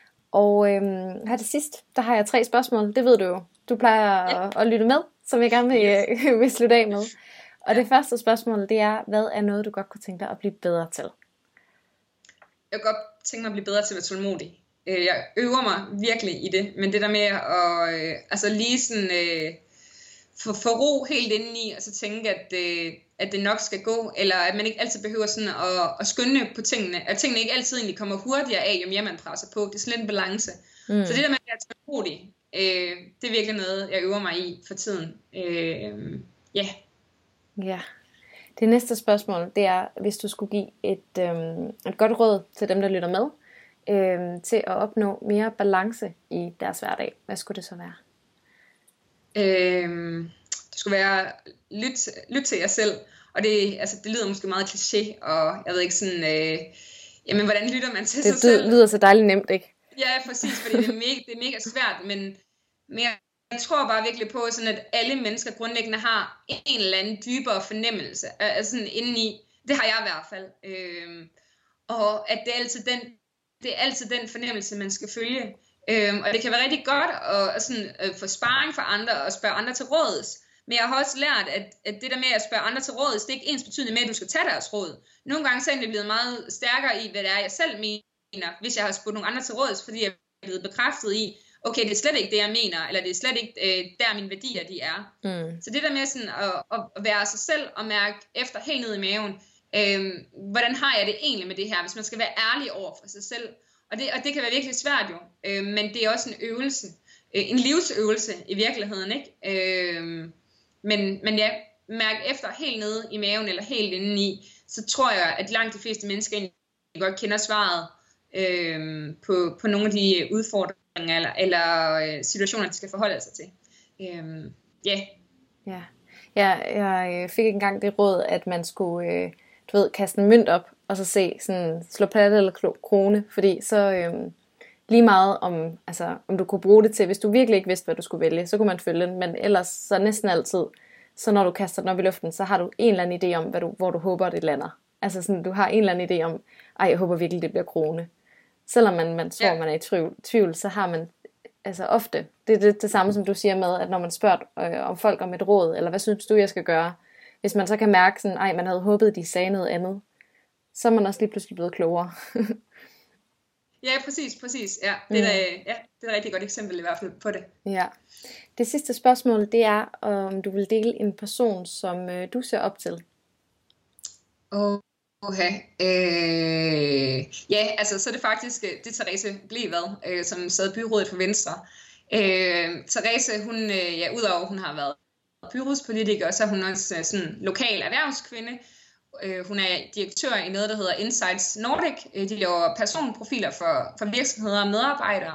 Speaker 1: Og øh, her til sidst, der har jeg tre spørgsmål. Det ved du jo. Du plejer ja. at, at lytte med, som jeg gerne vil, øh, vil slutte af med. Og det første spørgsmål, det er, hvad er noget, du godt kunne tænke dig at blive bedre til?
Speaker 2: Jeg kunne godt tænke mig at blive bedre til at være tålmodig. Jeg øver mig virkelig i det, men det der med at øh, altså lige sådan, øh, få, få ro helt indeni, og så tænke, at, øh, at det nok skal gå, eller at man ikke altid behøver sådan at, at skynde på tingene, at tingene ikke altid egentlig kommer hurtigere af, jo mere man presser på. Det er sådan lidt en balance. Mm. Så det der med at være tålmodig, øh, det er virkelig noget, jeg øver mig i for tiden. Øh, yeah.
Speaker 1: Ja. Det næste spørgsmål, det er, hvis du skulle give et, øhm, et godt råd til dem, der lytter med, øhm, til at opnå mere balance i deres hverdag. Hvad skulle det så være?
Speaker 2: Øhm, det skulle være, lyt, lyt til jer selv. Og det, altså, det lyder måske meget kliché, og jeg ved ikke sådan, øh, jamen hvordan lytter man til
Speaker 1: det
Speaker 2: sig selv?
Speaker 1: Det lyder så dejligt nemt, ikke?
Speaker 2: Ja, præcis, fordi det er mega, det er mega svært, men mere jeg tror bare virkelig på, sådan at alle mennesker grundlæggende har en eller anden dybere fornemmelse, altså sådan indeni. Det har jeg i hvert fald. Øhm, og at det er, altid den, det er altid den fornemmelse, man skal følge. Øhm, og det kan være rigtig godt at, at sådan, at få sparring for andre og spørge andre til råds. Men jeg har også lært, at, at det der med at spørge andre til råds, det er ikke ens betydende med, at du skal tage deres råd. Nogle gange så er jeg blevet meget stærkere i, hvad det er, jeg selv mener, hvis jeg har spurgt nogle andre til råds, fordi jeg er blevet bekræftet i, okay, det er slet ikke det, jeg mener, eller det er slet ikke øh, der, mine værdier de er. Mm. Så det der med sådan at, at være sig selv og mærke efter helt ned i maven, øh, hvordan har jeg det egentlig med det her, hvis man skal være ærlig over for sig selv. Og det, og det kan være virkelig svært jo, øh, men det er også en øvelse, øh, en livsøvelse i virkeligheden, ikke? Øh, men, men ja, mærke efter helt nede i maven, eller helt indeni, så tror jeg, at langt de fleste mennesker egentlig godt kender svaret øh, på, på nogle af de udfordringer, eller, eller situationer, de skal forholde sig til. Øhm, yeah.
Speaker 1: Ja, ja, jeg fik engang det råd, at man skulle, øh, du ved, kaste en mønt op, og så se, sådan, slå platte eller krone, fordi så øh, lige meget om, altså, om du kunne bruge det til, hvis du virkelig ikke vidste, hvad du skulle vælge, så kunne man følge den, men ellers så næsten altid, så når du kaster den op i luften, så har du en eller anden idé om, hvad du, hvor du håber, det lander. Altså sådan, du har en eller anden idé om, ej, jeg håber virkelig, det bliver krone. Selvom man, man tror, ja. man er i tvivl, tvivl, så har man altså ofte, det er det, det samme som du siger med, at når man spørger øh, om folk om et råd, eller hvad synes du, jeg skal gøre, hvis man så kan mærke sådan, ej, man havde håbet, de sagde noget andet, så er man også lige pludselig blevet klogere.
Speaker 2: Ja, præcis, præcis. Ja, det er, mm. ja, det er et rigtig godt eksempel i hvert fald på det.
Speaker 1: Ja. Det sidste spørgsmål, det er, om du vil dele en person, som øh, du ser op til.
Speaker 2: Åh. Okay. Øh, ja, altså så er det faktisk det er Therese Blevad, øh, som sad i byrådet for Venstre. Øh, Therese, hun, øh, ja, udover hun har været byrådspolitiker, så er hun også øh, sådan lokal erhvervskvinde. Øh, hun er direktør i noget, der hedder Insights Nordic. Øh, de laver personprofiler for, for virksomheder og medarbejdere.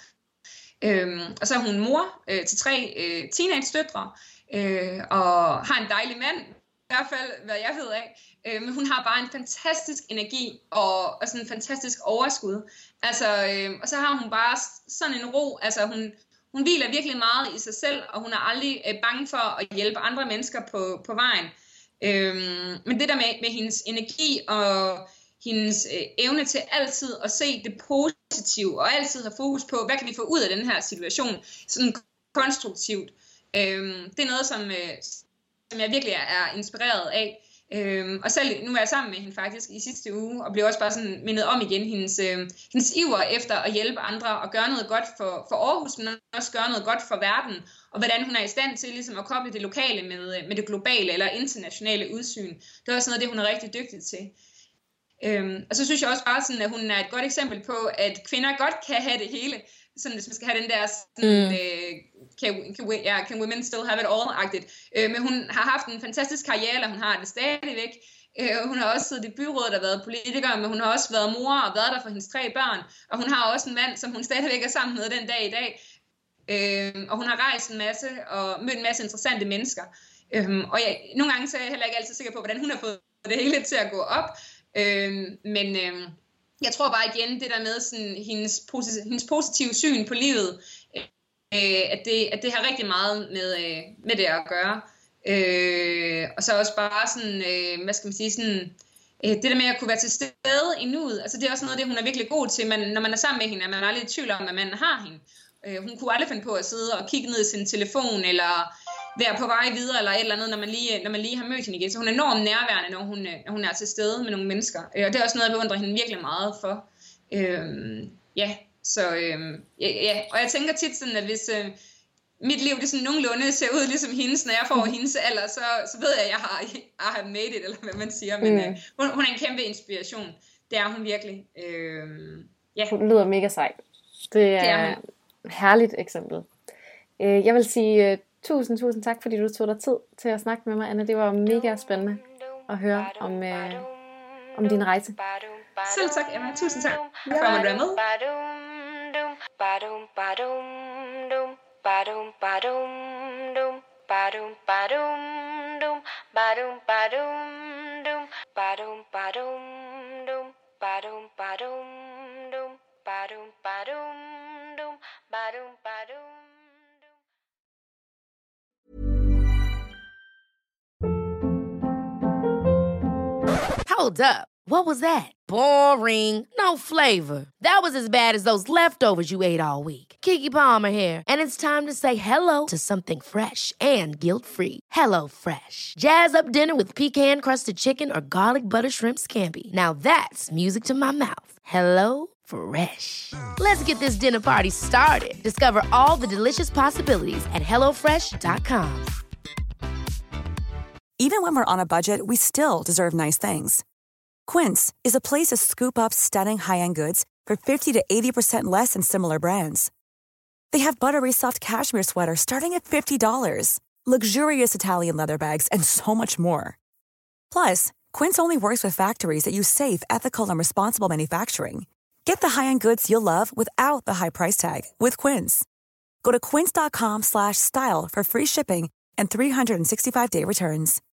Speaker 2: Øh, og så er hun mor øh, til tre øh, teenage-døtre, øh, og har en dejlig mand, i hvert fald hvad jeg ved af. Øh, men hun har bare en fantastisk energi og, og sådan en fantastisk overskud. Altså, øh, og så har hun bare sådan en ro. Altså, hun, hun hviler virkelig meget i sig selv, og hun er aldrig øh, bange for at hjælpe andre mennesker på, på vejen. Øh, men det der med, med hendes energi og hendes øh, evne til altid at se det positive, og altid have fokus på, hvad kan vi få ud af den her situation, sådan konstruktivt. Øh, det er noget, som, øh, som jeg virkelig er inspireret af. Øhm, og selv nu er jeg sammen med hende faktisk i sidste uge, og blev også bare sådan mindet om igen hendes, øh, hendes iver efter at hjælpe andre og gøre noget godt for, for Aarhus, men også gøre noget godt for verden, og hvordan hun er i stand til ligesom at koble det lokale med, med det globale eller internationale udsyn. Det er også noget af det, hun er rigtig dygtig til. Øhm, og så synes jeg også bare sådan, at hun er et godt eksempel på, at kvinder godt kan have det hele, sådan hvis man skal have den der sådan, mm. øh, can, can, we, yeah, can women still have it all-agtigt. Øh, men hun har haft en fantastisk karriere, eller hun har det stadigvæk. Øh, hun har også siddet i byrådet og været politiker, men hun har også været mor og været der for hendes tre børn. Og hun har også en mand, som hun stadigvæk er sammen med den dag i dag. Øh, og hun har rejst en masse og mødt en masse interessante mennesker. Øh, og jeg, nogle gange så er jeg heller ikke altid sikker på, hvordan hun har fået det hele til at gå op. Øh, men øh, jeg tror bare igen, det der med sådan, hendes, posit- hendes positive syn på livet, øh, at, det, at det har rigtig meget med, øh, med det at gøre. Øh, og så også bare sådan, øh, hvad skal man sige, sådan, øh, det der med at kunne være til stede i nuet, altså det er også noget af det, hun er virkelig god til, men når man er sammen med hende, er man aldrig i tvivl om, at man har hende. Øh, hun kunne aldrig finde på at sidde og kigge ned i sin telefon, eller være på vej videre, eller et eller andet, når man lige, når man lige har mødt hende igen. Så hun er enormt nærværende, når hun, når hun er til stede med nogle mennesker. Og det er også noget, jeg beundrer hende virkelig meget for. Øhm, ja, så øhm, ja, ja, og jeg tænker tit sådan, at hvis øh, mit liv det sådan nogenlunde ser ud ligesom hendes, når jeg får mm. hendes alder, så, så ved jeg, at jeg har, I have made it, eller hvad man siger. Men mm. øh, hun, hun er en kæmpe inspiration. Det er hun virkelig. Øhm, ja.
Speaker 1: Hun lyder mega sej. Det er, det er et herligt eksempel. Jeg vil sige uh, tusind, tusind tak, fordi du tog dig tid til at snakke med mig, Anna. Det var mega spændende at høre om, uh, om din rejse.
Speaker 2: Selv tak, Emma. Tusind tak for at man være med.
Speaker 3: Hold up. What was that? Boring. No flavor. That was as bad as those leftovers you ate all week. Keke Palmer here, and it's time to say hello to something fresh and guilt-free. Hello Fresh. Jazz up dinner with pecan-crusted chicken or garlic butter shrimp scampi. Now that's music to my mouth. Hello Fresh. Let's get this dinner party started. Discover all the delicious possibilities at hello fresh dot com.
Speaker 4: Even when we're on a budget, we still deserve nice things. Quince is a place to scoop up stunning high-end goods for fifty to eighty percent less than similar brands. They have buttery soft cashmere sweaters starting at fifty dollars, luxurious Italian leather bags, and so much more. Plus, Quince only works with factories that use safe, ethical, and responsible manufacturing. Get the high-end goods you'll love without the high price tag with Quince. Go to quince dot com slash style for free shipping and three sixty-five day returns.